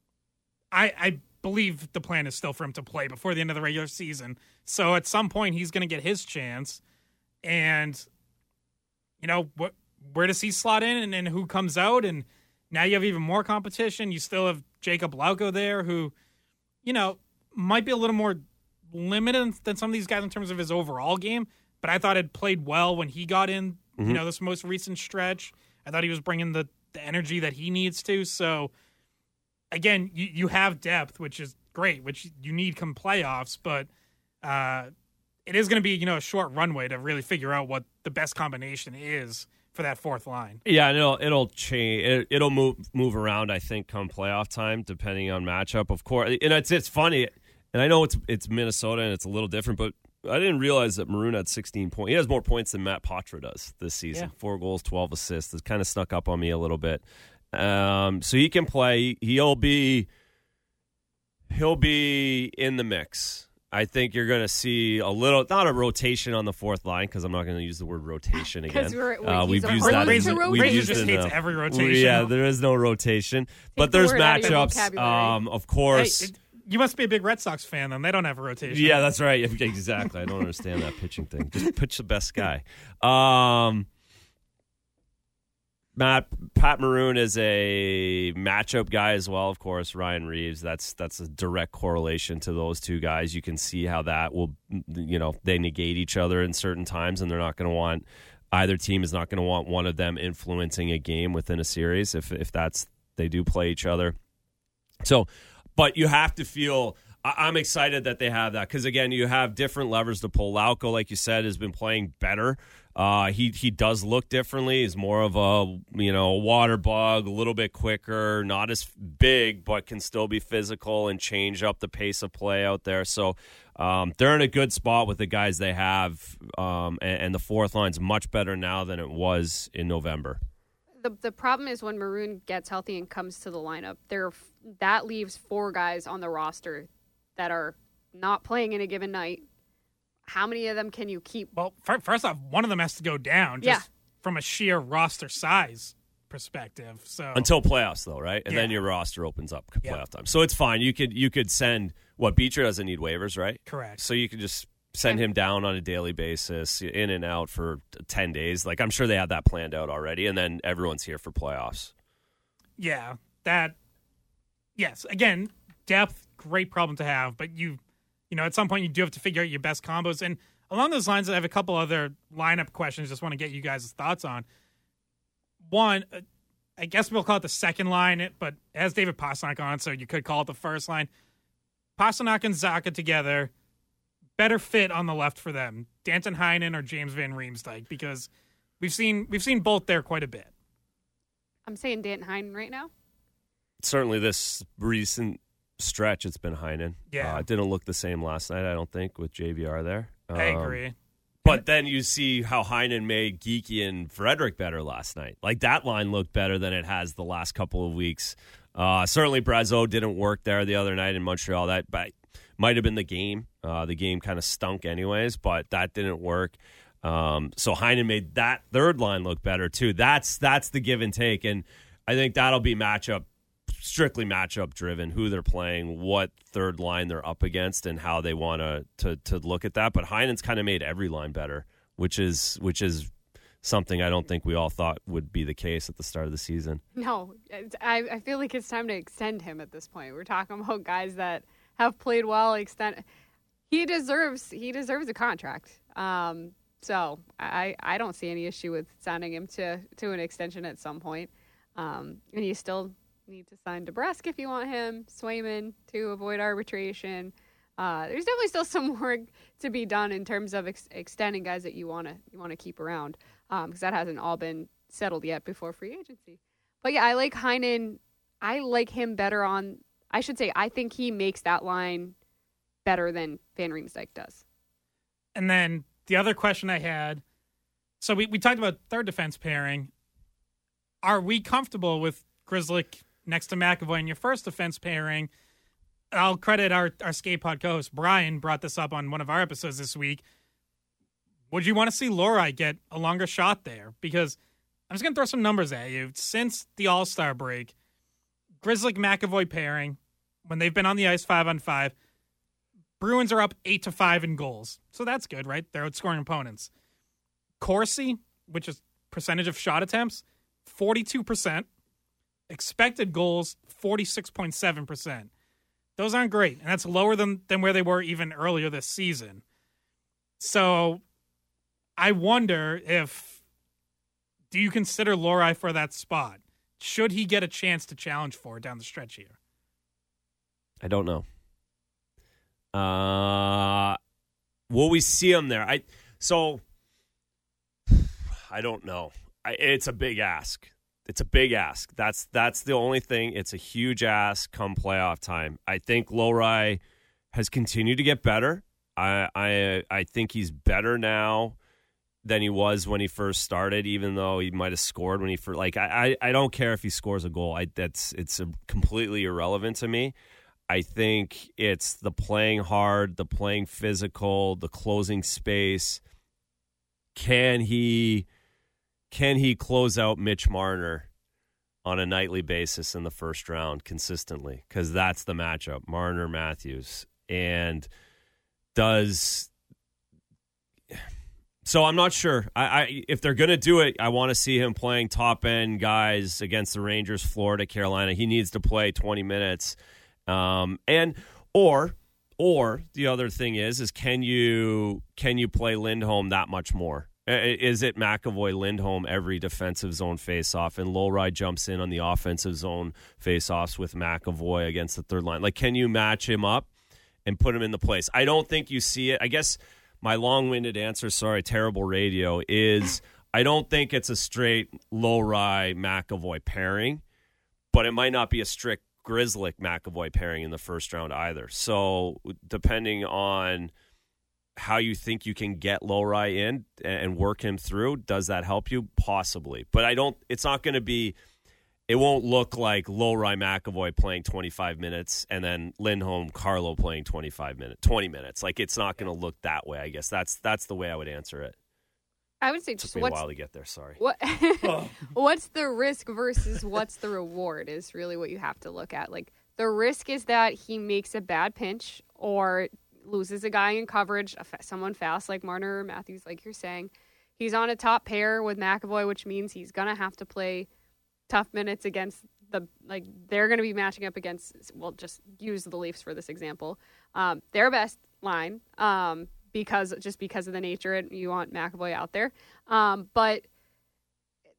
I, I believe the plan is still for him to play before the end of the regular season. So at some point he's going to get his chance, and you know what? Where does he slot in, and, and who comes out? And now you have even more competition. You still have Jacob Lauko there, who, you know, might be a little more limited than some of these guys in terms of his overall game, but I thought had played well when he got in. Mm-hmm. You know, this most recent stretch, I thought he was bringing the, the energy that he needs to. So, again, you, you have depth, which is great, which you need come playoffs, but uh, it is going to be, you know, a short runway to really figure out what the best combination is for that fourth line. Yeah, and it'll it'll change. It, it'll move move around, I think, come playoff time, depending on matchup. Of course, and it's it's funny, and I know it's it's Minnesota and it's a little different, but I didn't realize that Maroon had sixteen points. He has more points than Matt Poitras does this season. Yeah. Four goals, twelve assists. It kind of snuck up on me a little bit. Um, so he can play. He'll be he'll be in the mix. I think you're going to see a little, not a rotation on the fourth line, because I'm not going to use the word rotation again. We're, we're, uh, we've used that. Razor, we've Razor used just it hates enough. every rotation. Yeah, there is no rotation, but there's matchups. Um, of course. Hey, it, you must be a big Red Sox fan, then. They don't have a rotation. Yeah, that's right. Exactly. I don't understand that pitching thing. Just pitch the best guy. Um, Matt Pat Maroon is a matchup guy as well, of course. Ryan Reeves, that's that's a direct correlation to those two guys. You can see how that will, you know, they negate each other in certain times, and they're not going to want, either team is not going to want one of them influencing a game within a series if if that's, they do play each other. So, but you have to feel, I'm excited that they have that, because again, you have different levers to pull. Lauko, like you said, has been playing better. Uh, he he does look differently. He's more of a, you know, a water bug, a little bit quicker, not as big, but can still be physical and change up the pace of play out there. So um, they're in a good spot with the guys they have, um, and, and the fourth line's much better now than it was in November. The the problem is when Maroon gets healthy and comes to the lineup, there that leaves four guys on the roster that are not playing in a given night. How many of them can you keep? Well, first off, one of them has to go down just yeah. from a sheer roster size perspective. So until playoffs, though, right? And yeah. then your roster opens up playoff yeah. time. So it's fine. You could you could send, what, Beecher doesn't need waivers, right? Correct. So you could just send him down on a daily basis, in and out for ten days. Like, I'm sure they had that planned out already, and then everyone's here for playoffs. Yeah, that, yes. Again, depth, great problem to have, but you, you know, at some point you do have to figure out your best combos. And along those lines, I have a couple other lineup questions just want to get you guys' thoughts on. One, I guess we'll call it the second line, it, but it has David Pastrnak on, so you could call it the first line. Pastrnak and Zacha together, better fit on the left for them. Danton Heinen or James Van Riemsdyk, because we've seen we've seen both there quite a bit. I'm saying Danton Heinen right now. Certainly this recent stretch, it's been Heinen. Yeah. Uh, it didn't look the same last night, I don't think, with J V R there. Um, I agree. But then you see how Heinen made Geekie and Frederick better last night. Like, that line looked better than it has the last couple of weeks. Uh, certainly Brazeau didn't work there the other night in Montreal. That but might have been the game. Uh, the game kind of stunk anyways, but that didn't work. Um, so Heinen made that third line look better too. That's that's the give and take, and I think that'll be matchup, strictly matchup driven. Who they're playing, what third line they're up against, and how they want to to look at that. But Heinen's kind of made every line better, which is which is something I don't think we all thought would be the case at the start of the season. No, I I feel like it's time to extend him at this point. We're talking about guys that have played well. Extend. He deserves he deserves a contract. Um, So I, I don't see any issue with signing him to, to an extension at some point. Um, and you still need to sign DeBrusk if you want him, Swayman to avoid arbitration. Uh, there's definitely still some work to be done in terms of ex- extending guys that you want to you want to keep around, because um, that hasn't all been settled yet before free agency. But yeah, I like Heinen. I like him better on. I should say I think he makes that line better than Van Riemsdyk does. And then the other question I had, so we, we talked about third defense pairing. Are we comfortable with Grzelcyk next to McAvoy in your first defense pairing? I'll credit our, our skate pod co-host, Brian, brought this up on one of our episodes this week. Would you want to see Lohrei get a longer shot there? Because I'm just going to throw some numbers at you. Since the All-Star break, Grzelcyk-McAvoy pairing, when they've been on the ice five on five, Bruins are up eight to five in goals. So that's good, right? They're outscoring opponents. Corsi, which is percentage of shot attempts, forty-two percent. Expected goals, forty-six point seven percent. Those aren't great, and that's lower than, than where they were even earlier this season. So I wonder if, do you consider Lohrei for that spot? Should he get a chance to challenge for it down the stretch here? I don't know. Uh, will we see him there? I so I don't know. I, it's a big ask. It's a big ask. That's that's the only thing. It's a huge ask come playoff time. I think Lohrei has continued to get better. I I I think he's better now than he was when he first started, even though he might have scored when he first. Like I, I, I don't care if he scores a goal. I that's it's a, completely irrelevant to me. I think it's the playing hard, the playing physical, the closing space. Can he can he close out Mitch Marner on a nightly basis in the first round consistently? Because that's the matchup, Marner-Matthews. And does... So I'm not sure. I, I if they're going to do it, I want to see him playing top-end guys against the Rangers, Florida, Carolina. He needs to play twenty minutes. Um, and or or the other thing is is can you can you play Lindholm that much more? Is it McAvoy Lindholm every defensive zone faceoff, and Lohrei jumps in on the offensive zone faceoffs with McAvoy against the third line? Like, can you match him up and put him in the place? I don't think you see it. I guess my long-winded answer, sorry, terrible radio, is I don't think it's a straight Lohrei McAvoy pairing, but it might not be a strict Grzelcyk McAvoy pairing in the first round either. So depending on how you think you can get Lohrei in and work him through, does that help you? Possibly. But I don't, it's not going to be, it won't look like Lohrei McAvoy playing twenty-five minutes and then Lindholm Carlo playing twenty-five minutes, twenty minutes. Like, it's not going to look that way, I guess. That's that's the way I would answer it. I would say it took just me a what's, while to get there, sorry. What, what's the risk versus what's the reward is really what you have to look at. Like, the risk is that he makes a bad pinch or loses a guy in coverage, someone fast like Marner or Matthews, like you're saying. He's on a top pair with McAvoy, which means he's going to have to play tough minutes against the, like, they're going to be matching up against, well, just use the Leafs for this example, um, their best line, um, because just because of the nature, it, you want McAvoy out there. Um, but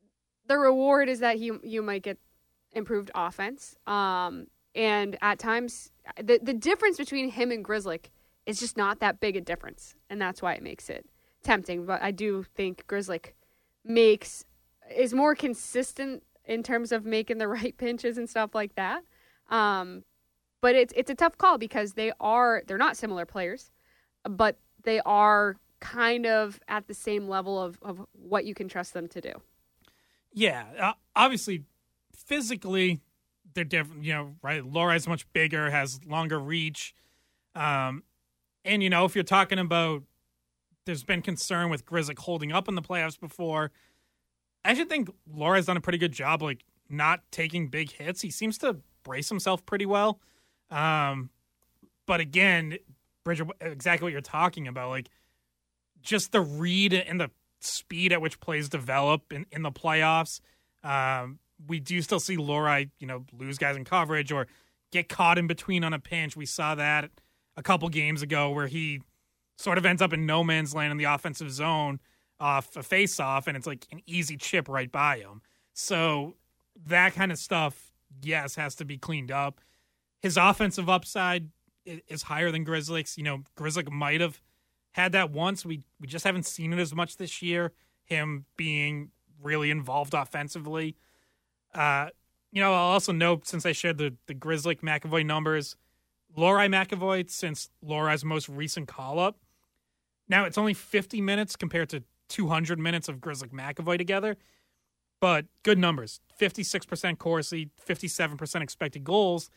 the reward is that you you might get improved offense. Um, and at times, the the difference between him and Grzelcyk is just not that big a difference, and that's why it makes it tempting. But I do think Grzelcyk makes is more consistent in terms of making the right pinches and stuff like that. Um, but it's it's a tough call because they are they're not similar players, but they are kind of at the same level of, of what you can trust them to do. Yeah, uh, obviously, physically, they're different. You know, right? Lorai's much bigger, has longer reach. Um, and, you know, if you're talking about there's been concern with Grzelcyk holding up in the playoffs before, I actually think Lorai's done a pretty good job, like, not taking big hits. He seems to brace himself pretty well. Um, but again, Bridger, exactly what you're talking about, like, just the read and the speed at which plays develop in, in the playoffs. Um, we do still see Lorai, you know, lose guys in coverage or get caught in between on a pinch. We saw that a couple games ago where he sort of ends up in no man's land in the offensive zone off a face-off, and it's like an easy chip right by him. So that kind of stuff, yes, has to be cleaned up. His offensive upside is higher than Grzelcyk's. You know, Grzelcyk might have had that once. We we just haven't seen it as much this year, him being really involved offensively. Uh, you know, I'll also note, since I shared the, the Grzelcyk-McAvoy numbers, Lorai-McAvoy, since Lorai's most recent call-up, now it's only fifty minutes compared to two hundred minutes of Grzelcyk-McAvoy together, but good numbers. fifty-six percent Corsi, fifty-seven percent expected goals,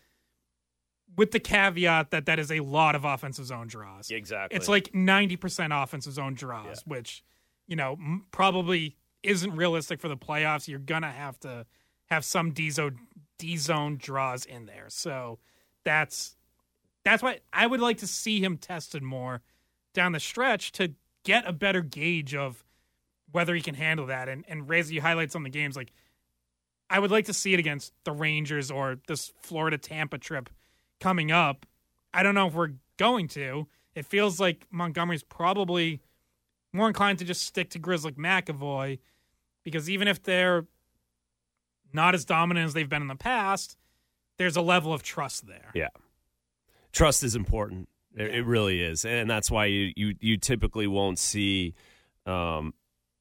with the caveat that that is a lot of offensive zone draws. Exactly. It's like ninety percent offensive zone draws, yeah. which, you know, m- probably isn't realistic for the playoffs. You're going to have to have some D-zone, D-zone draws in there. So that's that's why I would like to see him tested more down the stretch to get a better gauge of whether he can handle that. And, and Reza, you highlight some of the games. Like, I would like to see it against the Rangers or this Florida-Tampa trip coming up. I don't know if we're going to. It feels like Montgomery's probably more inclined to just stick to Grzelcyk-McAvoy, because even if they're not as dominant as they've been in the past, there's a level of trust there. Yeah. Trust is important. It, it really is. And that's why you, you, you typically won't see um,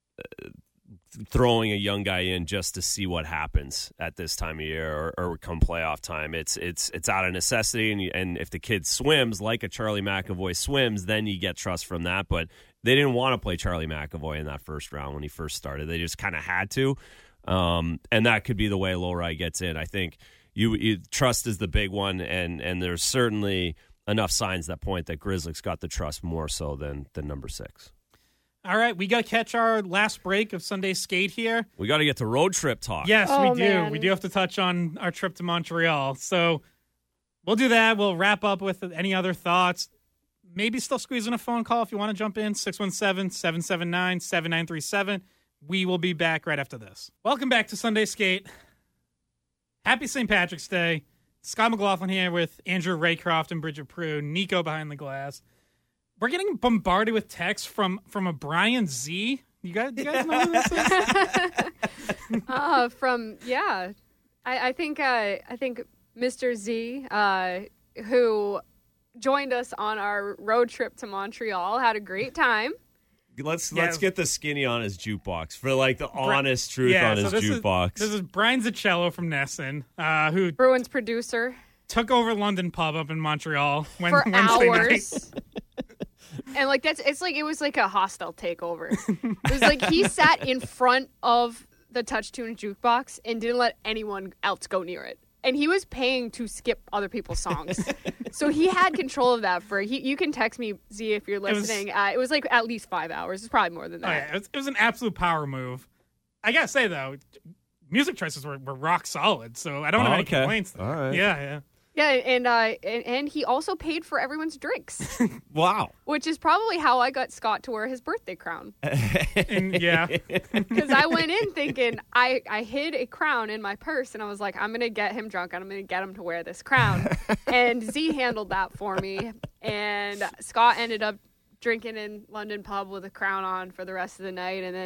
throwing a young guy in just to see what happens at this time of year or, or come playoff time. It's it's it's out of necessity, and, you, and if the kid swims like a Charlie McAvoy swims, then you get trust from that. But they didn't want to play Charlie McAvoy in that first round when he first started. They just kind of had to, um, and that could be the way Lorai gets in. I think you, you trust is the big one, and and there's certainly enough signs that point that Grzelcyk's got the trust more so than than number six. All right, we got to catch our last break of Sunday Skate here. We got to get to road trip talk. Yes, oh, we do. Man. We do have to touch on our trip to Montreal. So we'll do that. We'll wrap up with any other thoughts. Maybe still squeeze in a phone call if you want to jump in, six one seven, seven seven nine, seven nine three seven. We will be back right after this. Welcome back to Sunday Skate. Happy Saint Patrick's Day. Scott McLaughlin here with Andrew Raycroft and Bridget Prue, Nico behind the glass. We're getting bombarded with texts from, from a Brian Z. You guys, you guys know who this is? uh, from yeah, I, I think uh, I think Mister Z, uh, who joined us on our road trip to Montreal, had a great time. Let's Yeah. let's get the skinny on his jukebox for like the honest truth yeah, on so his this jukebox. Is, this is Brian Zaccello from Nesson, uh, who Bruins producer took over London Pub up in Montreal when, for Wednesday hours. night. And like that's it's like it was like a hostile takeover. It was like he sat in front of the Touch Tune jukebox and didn't let anyone else go near it. And he was paying to skip other people's songs. So he had control of that for he you can text me, Z, if you're listening. It was, uh, it was like at least five hours. It's probably more than that. Oh, yeah. it, was, it was an absolute power move. I gotta say though, music choices were, were rock solid, so I don't Oh, have any okay. complaints there. All right. Yeah, yeah. Yeah, and uh and, and he also paid for everyone's drinks. Wow. Which is probably how I got Scott to wear his birthday crown. And yeah. Because I went in thinking I, I hid a crown in my purse, and I was like, I'm going to get him drunk. I'm going to get him to wear this crown. And Z handled that for me. And Scott ended up drinking in London Pub with a crown on for the rest of the night. And then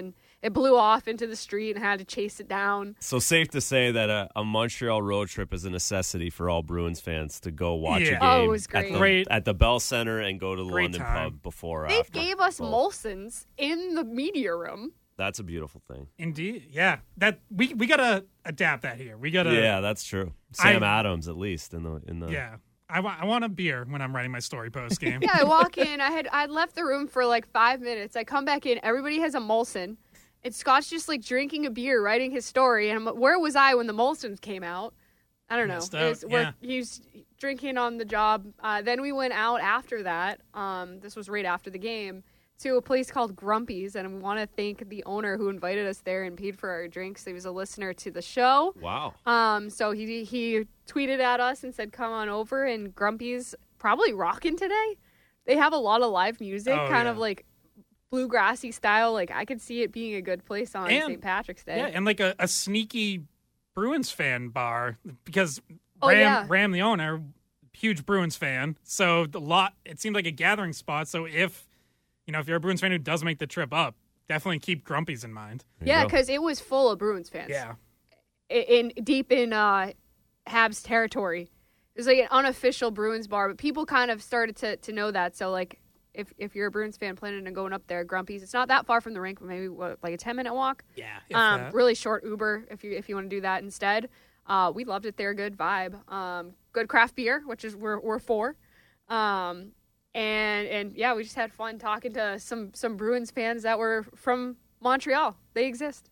it blew off into the street and had to chase it down. So safe to say that a, a Montreal road trip is a necessity for all Bruins fans to go watch Yeah. a game Oh, it was great. At, the, Great. at the Bell Center and go to the Great London time. pub before or They after. gave us Both. Molson's in the media room. That's a beautiful thing. Indeed, yeah. That we we gotta adapt that here. We gotta. Yeah, that's true. Sam I- Adams, at least in the in the. Yeah. I want I want a beer when I'm writing my story post game. Yeah, I walk in. I had I left the room for like five minutes. I come back in. Everybody has a Molson. And Scott's just like drinking a beer, writing his story. And I'm like, where was I when the Molsons came out? I don't know. Missed It out, was- we're- yeah. He's drinking on the job. Uh, then we went out after that. Um, this was right after the game to a place called Grumpy's, and we want to thank the owner who invited us there and paid for our drinks. He was a listener to the show. Wow. Um, so he he tweeted at us and said, "Come on over." And Grumpy's probably rocking today. They have a lot of live music, Oh, kind yeah. of like bluegrassy style. Like I could see it being a good place on And- Saint Patrick's Day. Yeah, and like a, a sneaky Bruins fan bar because Oh, Ram yeah. Ram the owner, huge Bruins fan. So the lot it seemed like a gathering spot. So if you know if you're a Bruins fan who does make the trip up, definitely keep Grumpy's in mind. Yeah, because it was full of Bruins fans. Yeah. In, in deep in uh, Habs territory. It was like an unofficial Bruins bar, but people kind of started to, to know that. So like, if if you're a Bruins fan planning on going up there, Grumpy's, it's not that far from the rink, but maybe what, like a ten minute walk. Yeah. Um, really short Uber if you if you want to do that instead. Uh, we loved it there. Good vibe. Um, good craft beer, which is we're we're for. Um, and and yeah, we just had fun talking to some some Bruins fans that were from Montreal. They exist.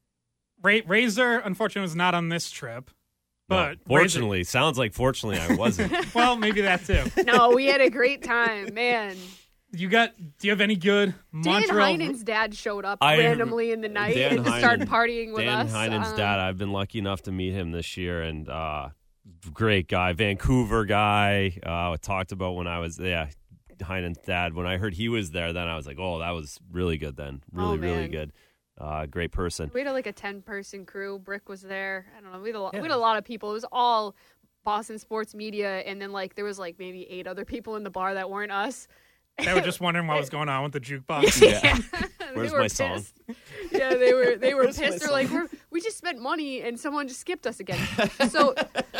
Ra- Razor, unfortunately, was not on this trip. But No, fortunately, sounds like fortunately I wasn't. Razor- well, maybe that too. No, we had a great time, man. You got? Do you have any good Dan Montreal? Heinen's dad showed up I- randomly in the night Dan and started Heinen- partying with Dan us. Heinen's Um, dad, I've been lucky enough to meet him this year, and uh, great guy, Vancouver guy. Uh, talked about when I was yeah, Heinen's dad. When I heard he was there, then I was like, oh, that was really good. Then really, Oh, really man. good. Uh, great person. We had like a ten person crew. Brick was there. I don't know. We had a lot, Yeah. we had a lot of people. It was all Boston sports media, and then like there was like maybe eight other people in the bar that weren't us. They were just wondering what was going on with the jukebox. Yeah. Where's They were my song? pissed. Yeah, they were they were Where's my pissed. They're like, song? we're, we just spent money and someone just skipped us again. So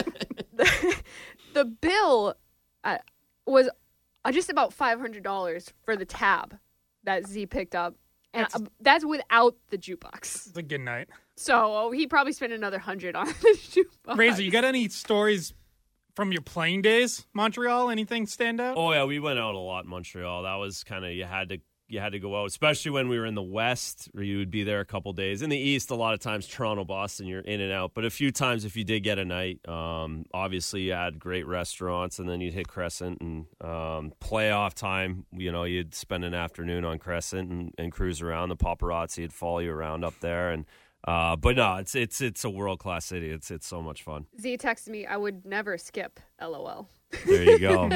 the, the bill uh, was uh, just about five hundred dollars for the tab that Z picked up, and that's, uh, that's without the jukebox. It's a good night. So oh, he probably spent another hundred on the jukebox. Razor, you got any stories from your playing days, Montreal? Anything stand out? Oh yeah, we went out a lot in Montreal. That was kind of you had to you had to go out, especially when we were in the West, where you would be there a couple days. In the East, a lot of times Toronto, Boston, you're in and out. But a few times, if you did get a night, um, obviously you had great restaurants, and then you'd hit Crescent and um, playoff time. You know, you'd spend an afternoon on Crescent and, and cruise around. The paparazzi would follow you around up there, and uh, but no, it's it's it's a world class city. It's it's so much fun. Z texted me, I would never skip LOL. There you go.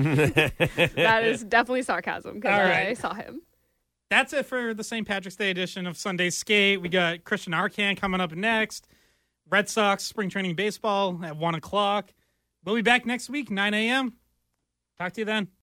That is definitely sarcasm because All I right. saw him. That's it for the Saint Patrick's Day edition of Sunday Skate. We got Christian Arcan coming up next. Red Sox spring training baseball at one o'clock. We'll be back next week, nine a.m. Talk to you then.